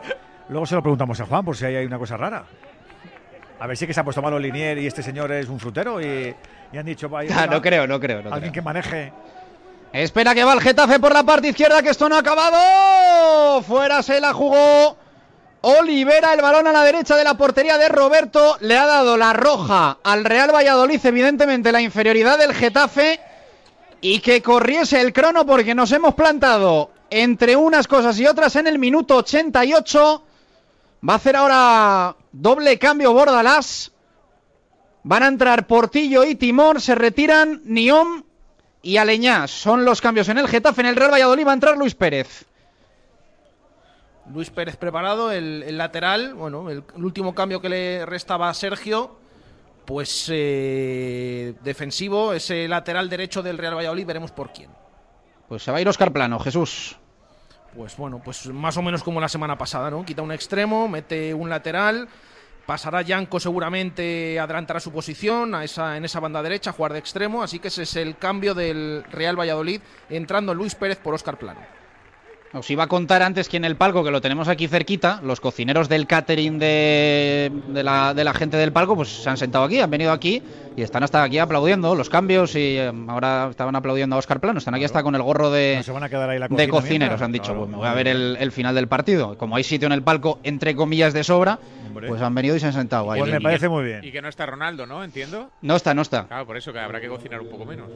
Luego se lo preguntamos a Juan por si hay una cosa rara. A ver si que se ha puesto malo Linier y este señor es un frutero y han dicho... No creo. Alguien que maneje... Espera que va el Getafe por la parte izquierda, que esto no ha acabado. Fuera se la jugó Olivera, el balón a la derecha de la portería de Roberto. Le ha dado la roja al Real Valladolid, evidentemente la inferioridad del Getafe. Y que corriese el crono porque nos hemos plantado entre unas cosas y otras en el minuto 88. Va a hacer ahora doble cambio Bordalás. Van a entrar Portillo y Timor, se retiran Niom y Aleñá. Son los cambios en el Getafe. En el Real Valladolid va a entrar Luis Pérez. Luis Pérez preparado, el lateral. Bueno, el último cambio que le restaba a Sergio, pues defensivo, ese lateral derecho del Real Valladolid, veremos por quién. Pues se va a ir Óscar Plano, Jesús. Pues bueno, pues más o menos como la semana pasada, ¿no? Quita un extremo, mete un lateral. Pasará Yanko, seguramente adelantará su posición en esa banda derecha, a jugar de extremo. Así que ese es el cambio del Real Valladolid, entrando Luis Pérez por Óscar Plano. Os iba a contar antes que en el palco, que lo tenemos aquí cerquita, los cocineros del catering de la gente del palco, pues se han sentado aquí, han venido aquí y están hasta aquí aplaudiendo los cambios y ahora estaban aplaudiendo a Óscar Plano. Están aquí hasta con el gorro de cocineros. Han dicho, pues me voy a ver el final del partido. Como hay sitio en el palco, entre comillas, de sobra, pues han venido y se han sentado ahí. Pues me parece muy bien. Y que no está Ronaldo, ¿no? Entiendo. No está. Claro, por eso que habrá que cocinar un poco menos.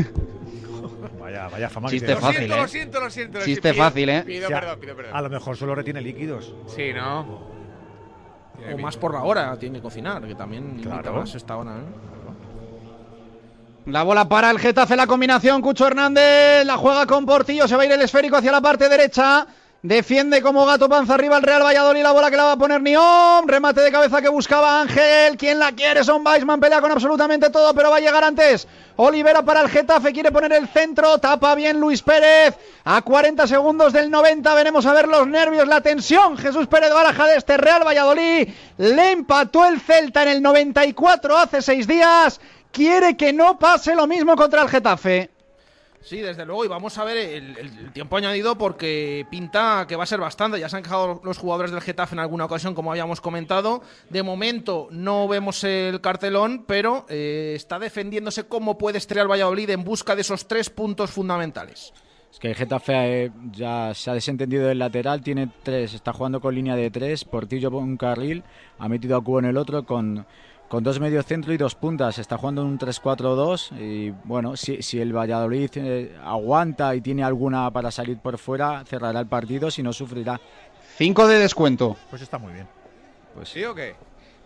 Vaya fama. Chiste fácil, Lo siento. Chiste fácil, Pido perdón. A lo mejor solo retiene líquidos. Sí, ¿no? O más por la hora, tiene que cocinar, que también limita más esta hora, ¿eh? La bola para el Getafe, la combinación, Cucho Hernández, la juega con Portillo, se va a ir el esférico hacia la parte derecha. Defiende como gato panza arriba el Real Valladolid, la bola que la va a poner Niom, remate de cabeza que buscaba Ángel, ¿quién la quiere? Son Weissman, pelea con absolutamente todo, pero va a llegar antes Olivera para el Getafe, quiere poner el centro, tapa bien Luis Pérez, a 40 segundos del 90, veremos a ver los nervios, la tensión, Jesús Pérez Baraja de este Real Valladolid, le empató el Celta en el 94 hace 6 días, quiere que no pase lo mismo contra el Getafe. Sí, desde luego, y vamos a ver el tiempo añadido porque pinta que va a ser bastante. Ya se han quejado los jugadores del Getafe en alguna ocasión, como habíamos comentado. De momento no vemos el cartelón, pero está defendiéndose como puede este Real Valladolid en busca de esos 3 puntos fundamentales. Es que el Getafe ya se ha desentendido del lateral, tiene 3, está jugando con línea de 3, Portillo por un carril, ha metido a Cubo en el otro con 2 mediocentro y 2 puntas, está jugando en un 3-4-2 y bueno, si el Valladolid aguanta y tiene alguna para salir por fuera, cerrará el partido, si no sufrirá. 5 de descuento. Pues está muy bien. Pues sí, ¿o qué?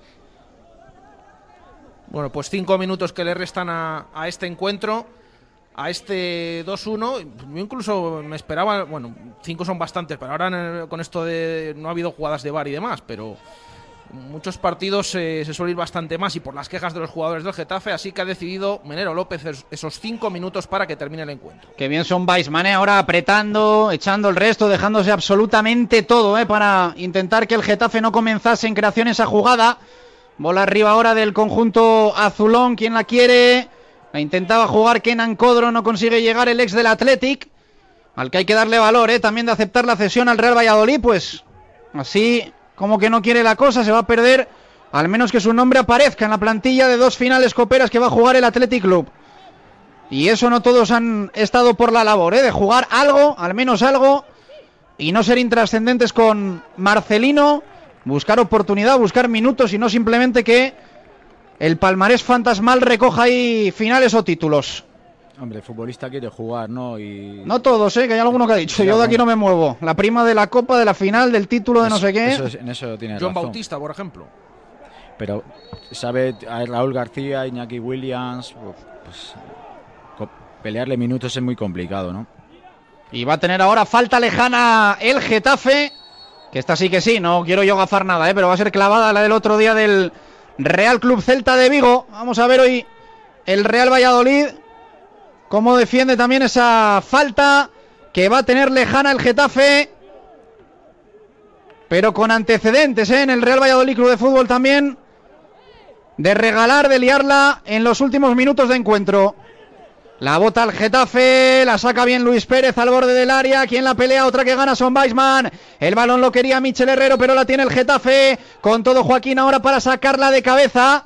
Bueno, pues 5 minutos que le restan a este encuentro, a este 2-1. Yo incluso me esperaba, bueno, 5 son bastantes, pero ahora con esto de no ha habido jugadas de VAR y demás, pero muchos partidos se suele ir bastante más y por las quejas de los jugadores del Getafe, así que ha decidido Menero López esos 5 minutos para que termine el encuentro. Qué bien son Weissman, ahora apretando, echando el resto, dejándose absolutamente todo para intentar que el Getafe no comenzase en creación esa jugada. Bola arriba ahora del conjunto azulón, quien la quiere, la intentaba jugar Kenan Codro, no consigue llegar el ex del Athletic, al que hay que darle valor, también de aceptar la cesión al Real Valladolid, pues así como que no quiere la cosa, se va a perder al menos que su nombre aparezca en la plantilla de 2 finales coperas que va a jugar el Athletic Club. Y eso no todos han estado por la labor, de jugar algo, al menos algo, y no ser intrascendentes con Marcelino, buscar oportunidad, buscar minutos y no simplemente que el palmarés fantasmal recoja ahí finales o títulos. Hombre, el futbolista quiere jugar, ¿no? Y no todos, que hay alguno que ha dicho, yo de aquí no me muevo. La prima de la Copa, de la final, del título de no sé qué. En eso tiene John razón. Bautista, por ejemplo. Pero, sabe, a Raúl García, Iñaki Williams, pues pelearle minutos es muy complicado, ¿no? Y va a tener ahora falta lejana el Getafe, que esta sí que sí, no quiero yo gafar nada, pero va a ser clavada la del otro día del Real Club Celta de Vigo. Vamos a ver hoy el Real Valladolid cómo defiende también esa falta que va a tener lejana el Getafe, pero con antecedentes en el Real Valladolid Club de Fútbol también, de regalar, de liarla en los últimos minutos de encuentro. La bota al Getafe, la saca bien Luis Pérez al borde del área. Quien la pelea, otra que gana Son Weisman. El balón lo quería Michel Herrero, pero la tiene el Getafe. Con todo Joaquín ahora para sacarla de cabeza.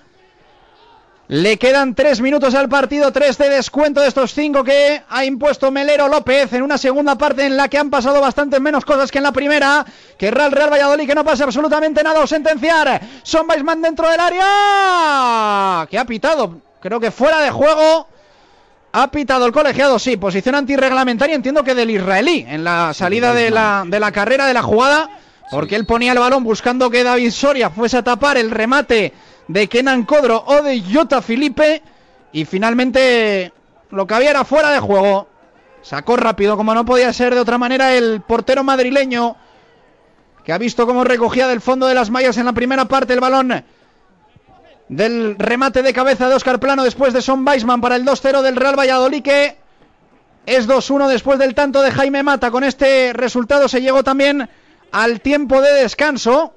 Le quedan 3 minutos al partido, 3 de descuento de estos 5 que ha impuesto Melero López en una segunda parte en la que han pasado bastantes menos cosas que en la primera. Querrá el Real Valladolid que no pase absolutamente nada o sentenciar. Son Weisman dentro del área, que ha pitado, creo que fuera de juego. Ha pitado el colegiado, sí, posición antirreglamentaria, entiendo que del israelí, en la salida de la carrera, de la jugada, porque él ponía el balón buscando que David Soria fuese a tapar el remate de Kenan Kodro o de Jota Filipe, y finalmente lo que había era fuera de juego. Sacó rápido, como no podía ser de otra manera, el portero madrileño, que ha visto cómo recogía del fondo de las mallas en la primera parte el balón del remate de cabeza de Óscar Plano después de Son Weisman para el 2-0 del Real Valladolid, que es 2-1 después del tanto de Jaime Mata. Con este resultado se llegó también al tiempo de descanso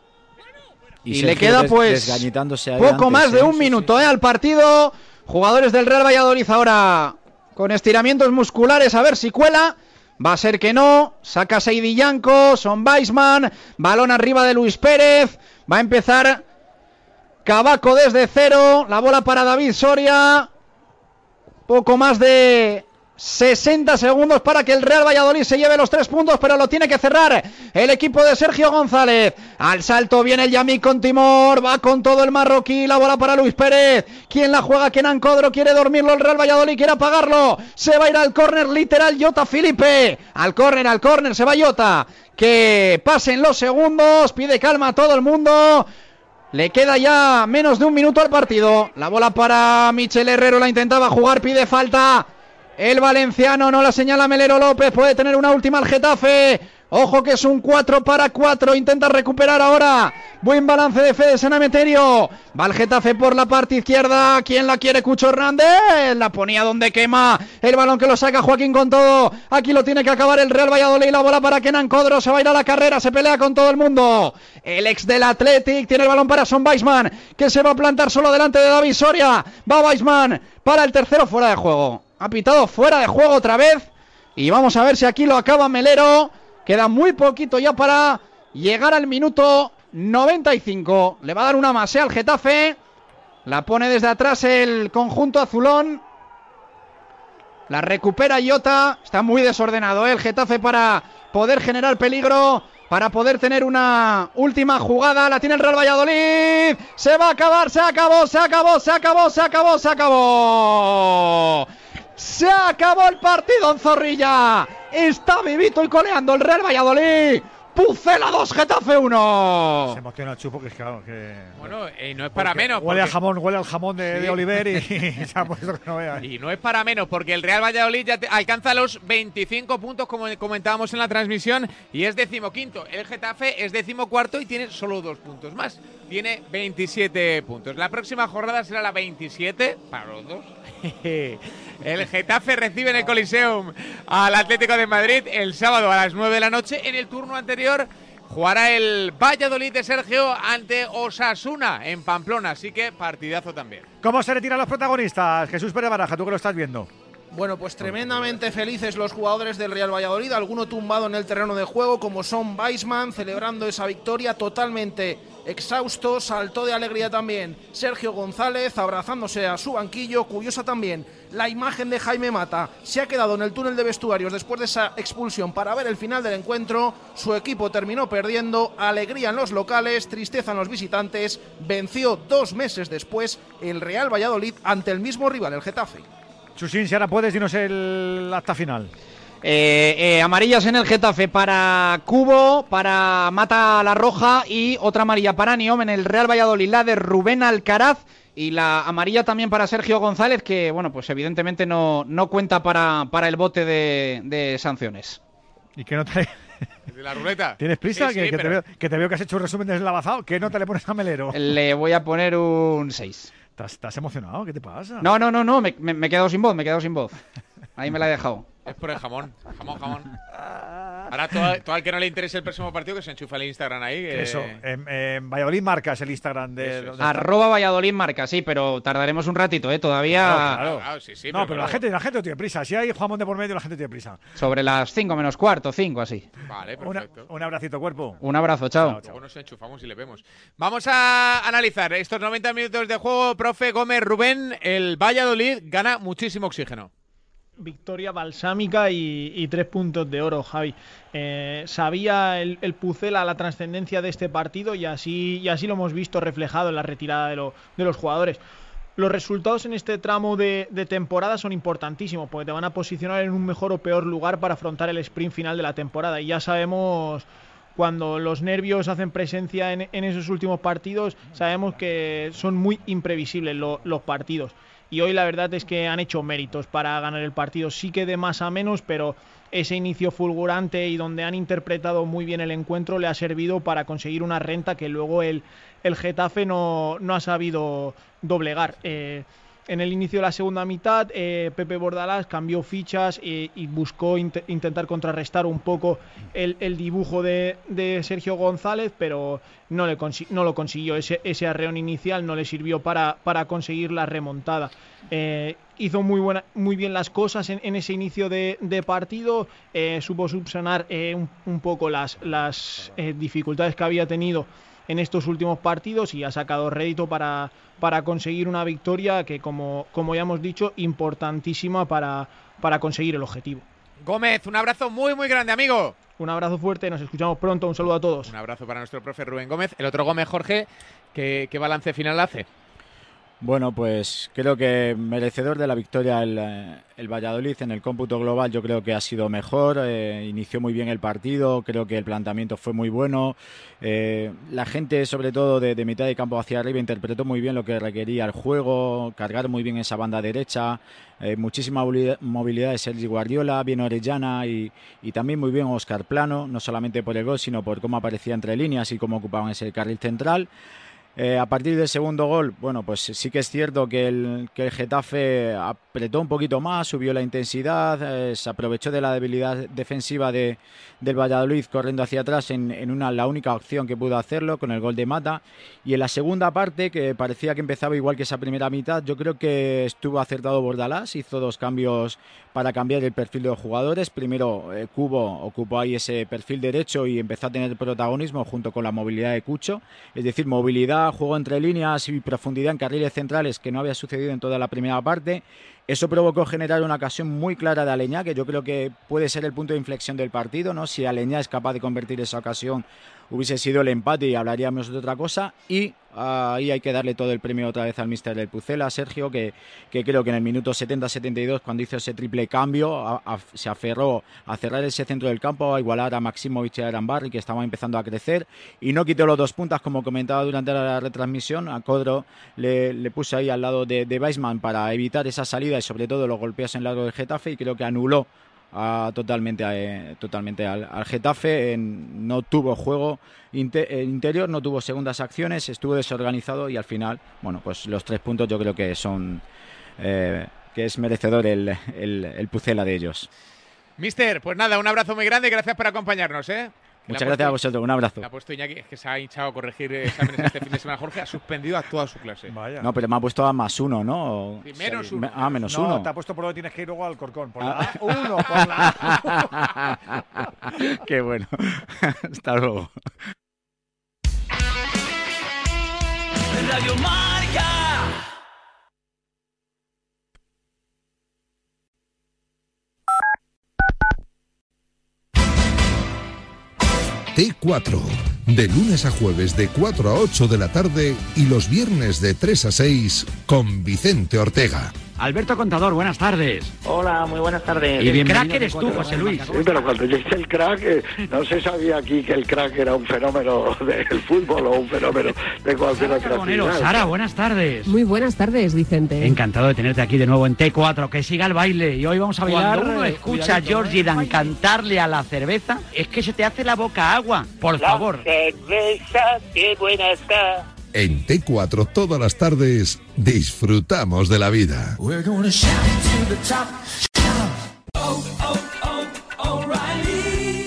y le queda pues poco más de un minuto al partido. Jugadores del Real Valladolid ahora con estiramientos musculares, a ver si cuela. Va a ser que no. Saca Seidi Yanko, Son Weisman, balón arriba de Luis Pérez. Va a empezar Cavaco desde cero, la bola para David Soria. Poco más de 60 segundos para que el Real Valladolid se lleve los 3 puntos, pero lo tiene que cerrar el equipo de Sergio González. Al salto viene el Yamik con timor, va con todo el marroquí, la bola para Luis Pérez. ¿Quién la juega? Kenan Kodro, quiere dormirlo el Real Valladolid, quiere apagarlo. Se va a ir al córner literal Jota Filipe. Al córner, se va Jota. Que pasen los segundos, pide calma a todo el mundo. Le queda ya menos de un minuto al partido. La bola para Michel Herrero, la intentaba jugar, pide falta el valenciano, no la señala Melero López, puede tener una última al Getafe. Ojo que es un 4-4, intenta recuperar ahora. Buen balance de Fede Sanemeterio. Va el Getafe por la parte izquierda. ¿Quién la quiere? Cucho Hernández. La ponía donde quema. El balón que lo saca Joaquín con todo. Aquí lo tiene que acabar el Real Valladolid. La bola para Kenan Kodro. Se va a ir a la carrera. Se pelea con todo el mundo. El ex del Athletic tiene el balón para Son Weisman, que se va a plantar solo delante de David Soria. Va Weisman para el tercero, fuera de juego. Ha pitado fuera de juego otra vez. Y vamos a ver si aquí lo acaba Melero. Queda muy poquito ya para llegar al minuto 95. Le va a dar una masea al Getafe. La pone desde atrás el conjunto azulón. La recupera Jota. Está muy desordenado el Getafe para poder generar peligro, para poder tener una última jugada. La tiene el Real Valladolid. Se va a acabar, se acabó. Se acabó el partido en Zorrilla. Está vivito y coleando el Real Valladolid. Pucela 2, Getafe 1. Se emociona el Chupo, que es claro que... Bueno, no es para menos. Huele al jamón de Oliver y se ha puesto que no vea. Y no es para menos, porque el Real Valladolid ya alcanza los 25 puntos, como comentábamos en la transmisión, y es 15º. El Getafe es 14º y tiene solo 2 puntos más. Tiene 27 puntos. La próxima jornada será la 27 para los dos. El Getafe recibe en el Coliseum al Atlético de Madrid el sábado a las 9 de la noche. En el turno anterior jugará el Valladolid de Sergio ante Osasuna en Pamplona, así que partidazo también. ¿Cómo se retiran los protagonistas? Jesús Pérez Baraja, tú que lo estás viendo. Bueno, pues tremendamente felices los jugadores del Real Valladolid, alguno tumbado en el terreno de juego como Son Weisman, celebrando esa victoria, totalmente exhausto, saltó de alegría también Sergio González, abrazándose a su banquillo. Curiosa también la imagen de Jaime Mata, se ha quedado en el túnel de vestuarios después de esa expulsión para ver el final del encuentro. Su equipo terminó perdiendo, alegría en los locales, tristeza en los visitantes. Venció 2 meses después el Real Valladolid ante el mismo rival, el Getafe. Chusín, si ahora puedes, dinos el acta final. Amarillas en el Getafe para Cubo, para Mata la roja, y otra amarilla para Niom en el Real Valladolid, la de Rubén Alcaraz, y la amarilla también para Sergio González, que bueno, pues evidentemente no cuenta para el bote de sanciones. ¿Y qué nota? ¿De la ruleta? ¿Tienes prisa? Sí, que te veo que has hecho un resumen deslavazado. ¿Qué nota le pones a Melero? Le voy a poner un 6. ¿Estás emocionado? ¿Qué te pasa? No, me he quedado sin voz, Ahí me la he dejado. Es por el jamón. Jamón. Ahora todo al que no le interese el próximo partido que se enchufa el Instagram ahí. Eso, Valladolid Marca es el Instagram de... @Valladolid Marca, sí, pero tardaremos un ratito, todavía... Claro, sí, no, pero la gente no tiene prisa. Si hay jamón de por medio, la gente tiene prisa. Sobre las 5 menos cuarto, 5 así. Vale, perfecto. Un abracito, cuerpo. Un abrazo, chao. Luego nos enchufamos y le vemos. Vamos a analizar estos 90 minutos de juego. Profe Gómez, Rubén, el Valladolid gana muchísimo oxígeno. Victoria balsámica y 3 puntos de oro, Javi. Sabía el Pucela la trascendencia de este partido y así lo hemos visto reflejado en la retirada de los jugadores. Los resultados en este tramo de temporada son importantísimos porque te van a posicionar en un mejor o peor lugar para afrontar el sprint final de la temporada. Y ya sabemos, cuando los nervios hacen presencia en esos últimos partidos, sabemos que son muy imprevisibles los partidos. Y hoy la verdad es que han hecho méritos para ganar el partido. Sí que de más a menos, pero ese inicio fulgurante y donde han interpretado muy bien el encuentro le ha servido para conseguir una renta que luego el Getafe no ha sabido doblegar. En el inicio de la segunda mitad, Pepe Bordalás cambió fichas y buscó intentar contrarrestar un poco el dibujo de Sergio González, pero no lo consiguió. Ese arreón inicial no le sirvió para conseguir la remontada. Hizo muy bien las cosas en ese inicio de partido, supo subsanar un poco las dificultades que había tenido en estos últimos partidos y ha sacado rédito para conseguir una victoria que, como ya hemos dicho, importantísima para conseguir el objetivo. Gómez, un abrazo muy, muy grande, amigo. Un abrazo fuerte, nos escuchamos pronto, un saludo a todos. Un abrazo para nuestro profe Rubén Gómez. El otro Gómez, Jorge, ¿qué balance final hace? Bueno, pues creo que merecedor de la victoria el Valladolid en el cómputo global. Yo creo que ha sido mejor, inició muy bien el partido, creo que el planteamiento fue muy bueno, la gente sobre todo de mitad de campo hacia arriba interpretó muy bien lo que requería el juego, cargar muy bien esa banda derecha, muchísima movilidad de Sergi Guardiola, bien Orellana y también muy bien Óscar Plano, no solamente por el gol sino por cómo aparecía entre líneas y cómo ocupaban ese carril central. A partir del segundo gol, bueno, pues sí que es cierto que el Getafe apretó un poquito más, subió la intensidad, se aprovechó de la debilidad defensiva del Valladolid corriendo hacia atrás en la única opción que pudo hacerlo, con el gol de Mata. Y en la segunda parte, que parecía que empezaba igual que esa primera mitad, yo creo que estuvo acertado Bordalás, hizo 2 cambios para cambiar el perfil de los jugadores. Primero, Cubo ocupó ahí ese perfil derecho y empezó a tener protagonismo junto con la movilidad de Cucho, es decir, movilidad, juego entre líneas y profundidad en carriles centrales que no había sucedido en toda la primera parte. Eso provocó generar una ocasión muy clara de Aleñá, que yo creo que puede ser el punto de inflexión del partido, ¿no? Si Aleñá es capaz de convertir esa ocasión, hubiese sido el empate y hablaríamos de otra cosa. Y ahí hay que darle todo el premio otra vez al míster del Pucela, Sergio, que creo que en el minuto 70-72, cuando hizo ese triple cambio, se aferró a cerrar ese centro del campo, a igualar a Maximovic y a Arambarri, que estaban empezando a crecer, y no quitó los 2 puntas, como comentaba durante la retransmisión. A Codro le puso ahí al lado de Weissman para evitar esa salida y sobre todo los golpeos en largo del Getafe, y creo que anuló totalmente al Getafe. No tuvo juego interior, no tuvo segundas acciones, estuvo desorganizado y al final, bueno, pues los 3 puntos yo creo que son que es merecedor el Pucela de ellos. Mister, pues nada, un abrazo muy grande, gracias por acompañarnos, Muchas gracias a vosotros, un abrazo. Le ha puesto Iñaki, es que se ha hinchado a corregir exámenes este fin de semana. Jorge ha suspendido a toda su clase. Vaya. No, pero me ha puesto a +1, ¿no? Sí, menos 1. Menos no, 1. Te ha puesto por lo que tienes que ir luego al Corcón. Por la A1, por la A1. Qué bueno. Hasta luego. Radio Marca. T4, de lunes a jueves de 4 a 8 de la tarde y los viernes de 3 a 6 con Vicente Ortega. Alberto Contador, buenas tardes. Hola, muy buenas tardes. Y el crack eres tú, José Luis. Sí, pero cuando yo hice el crack, no se sabía aquí que el crack era un fenómeno del fútbol o un fenómeno de cualquier otra ciudad. Sara, buenas tardes. Muy buenas tardes, Vicente. Encantado de tenerte aquí de nuevo en T4, que siga el baile. Y hoy vamos a bailar. Cuando uno escucha a Georgie Dan cantarle a la cerveza, es que se te hace la boca agua. Por favor. La cerveza, qué buena está. En T4 todas las tardes disfrutamos de la vida. We're gonna shout to the top. Oh, oh.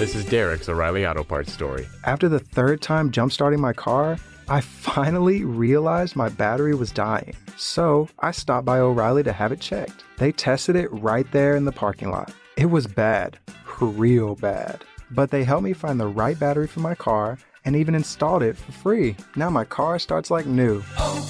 This is Derek's O'Reilly Auto Parts story. After the third time jump-starting my car, I finally realized my battery was dying. So I stopped by O'Reilly to have it checked. They tested it right there in the parking lot. It was bad, real bad. But they helped me find the right battery for my car and even installed it for free. Now my car starts like new.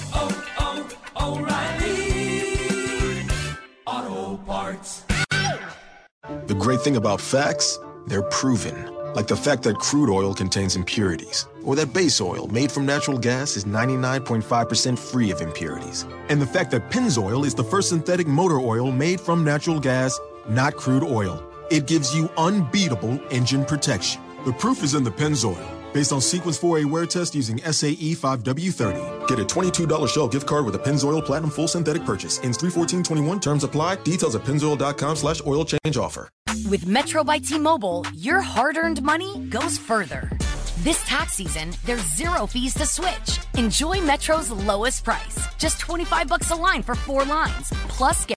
O'Reilly Auto Parts. The great thing about facts, they're proven. Like the fact that crude oil contains impurities, or that base oil made from natural gas is 99.5% free of impurities. And the fact that Pennzoil is the first synthetic motor oil made from natural gas, not crude oil. It gives you unbeatable engine protection. The proof is in the Pennzoil. Based on Sequence 4A wear test using SAE 5W30. Get a $22 Shell gift card with a Pennzoil Platinum full synthetic purchase. Ends 3/14/21. Terms apply. Details at pennzoil.com/oil change offer. With Metro by T-Mobile, your hard-earned money goes further. This tax season, there's 0 fees to switch. Enjoy Metro's lowest price. Just $25 a line for 4 lines. Plus, get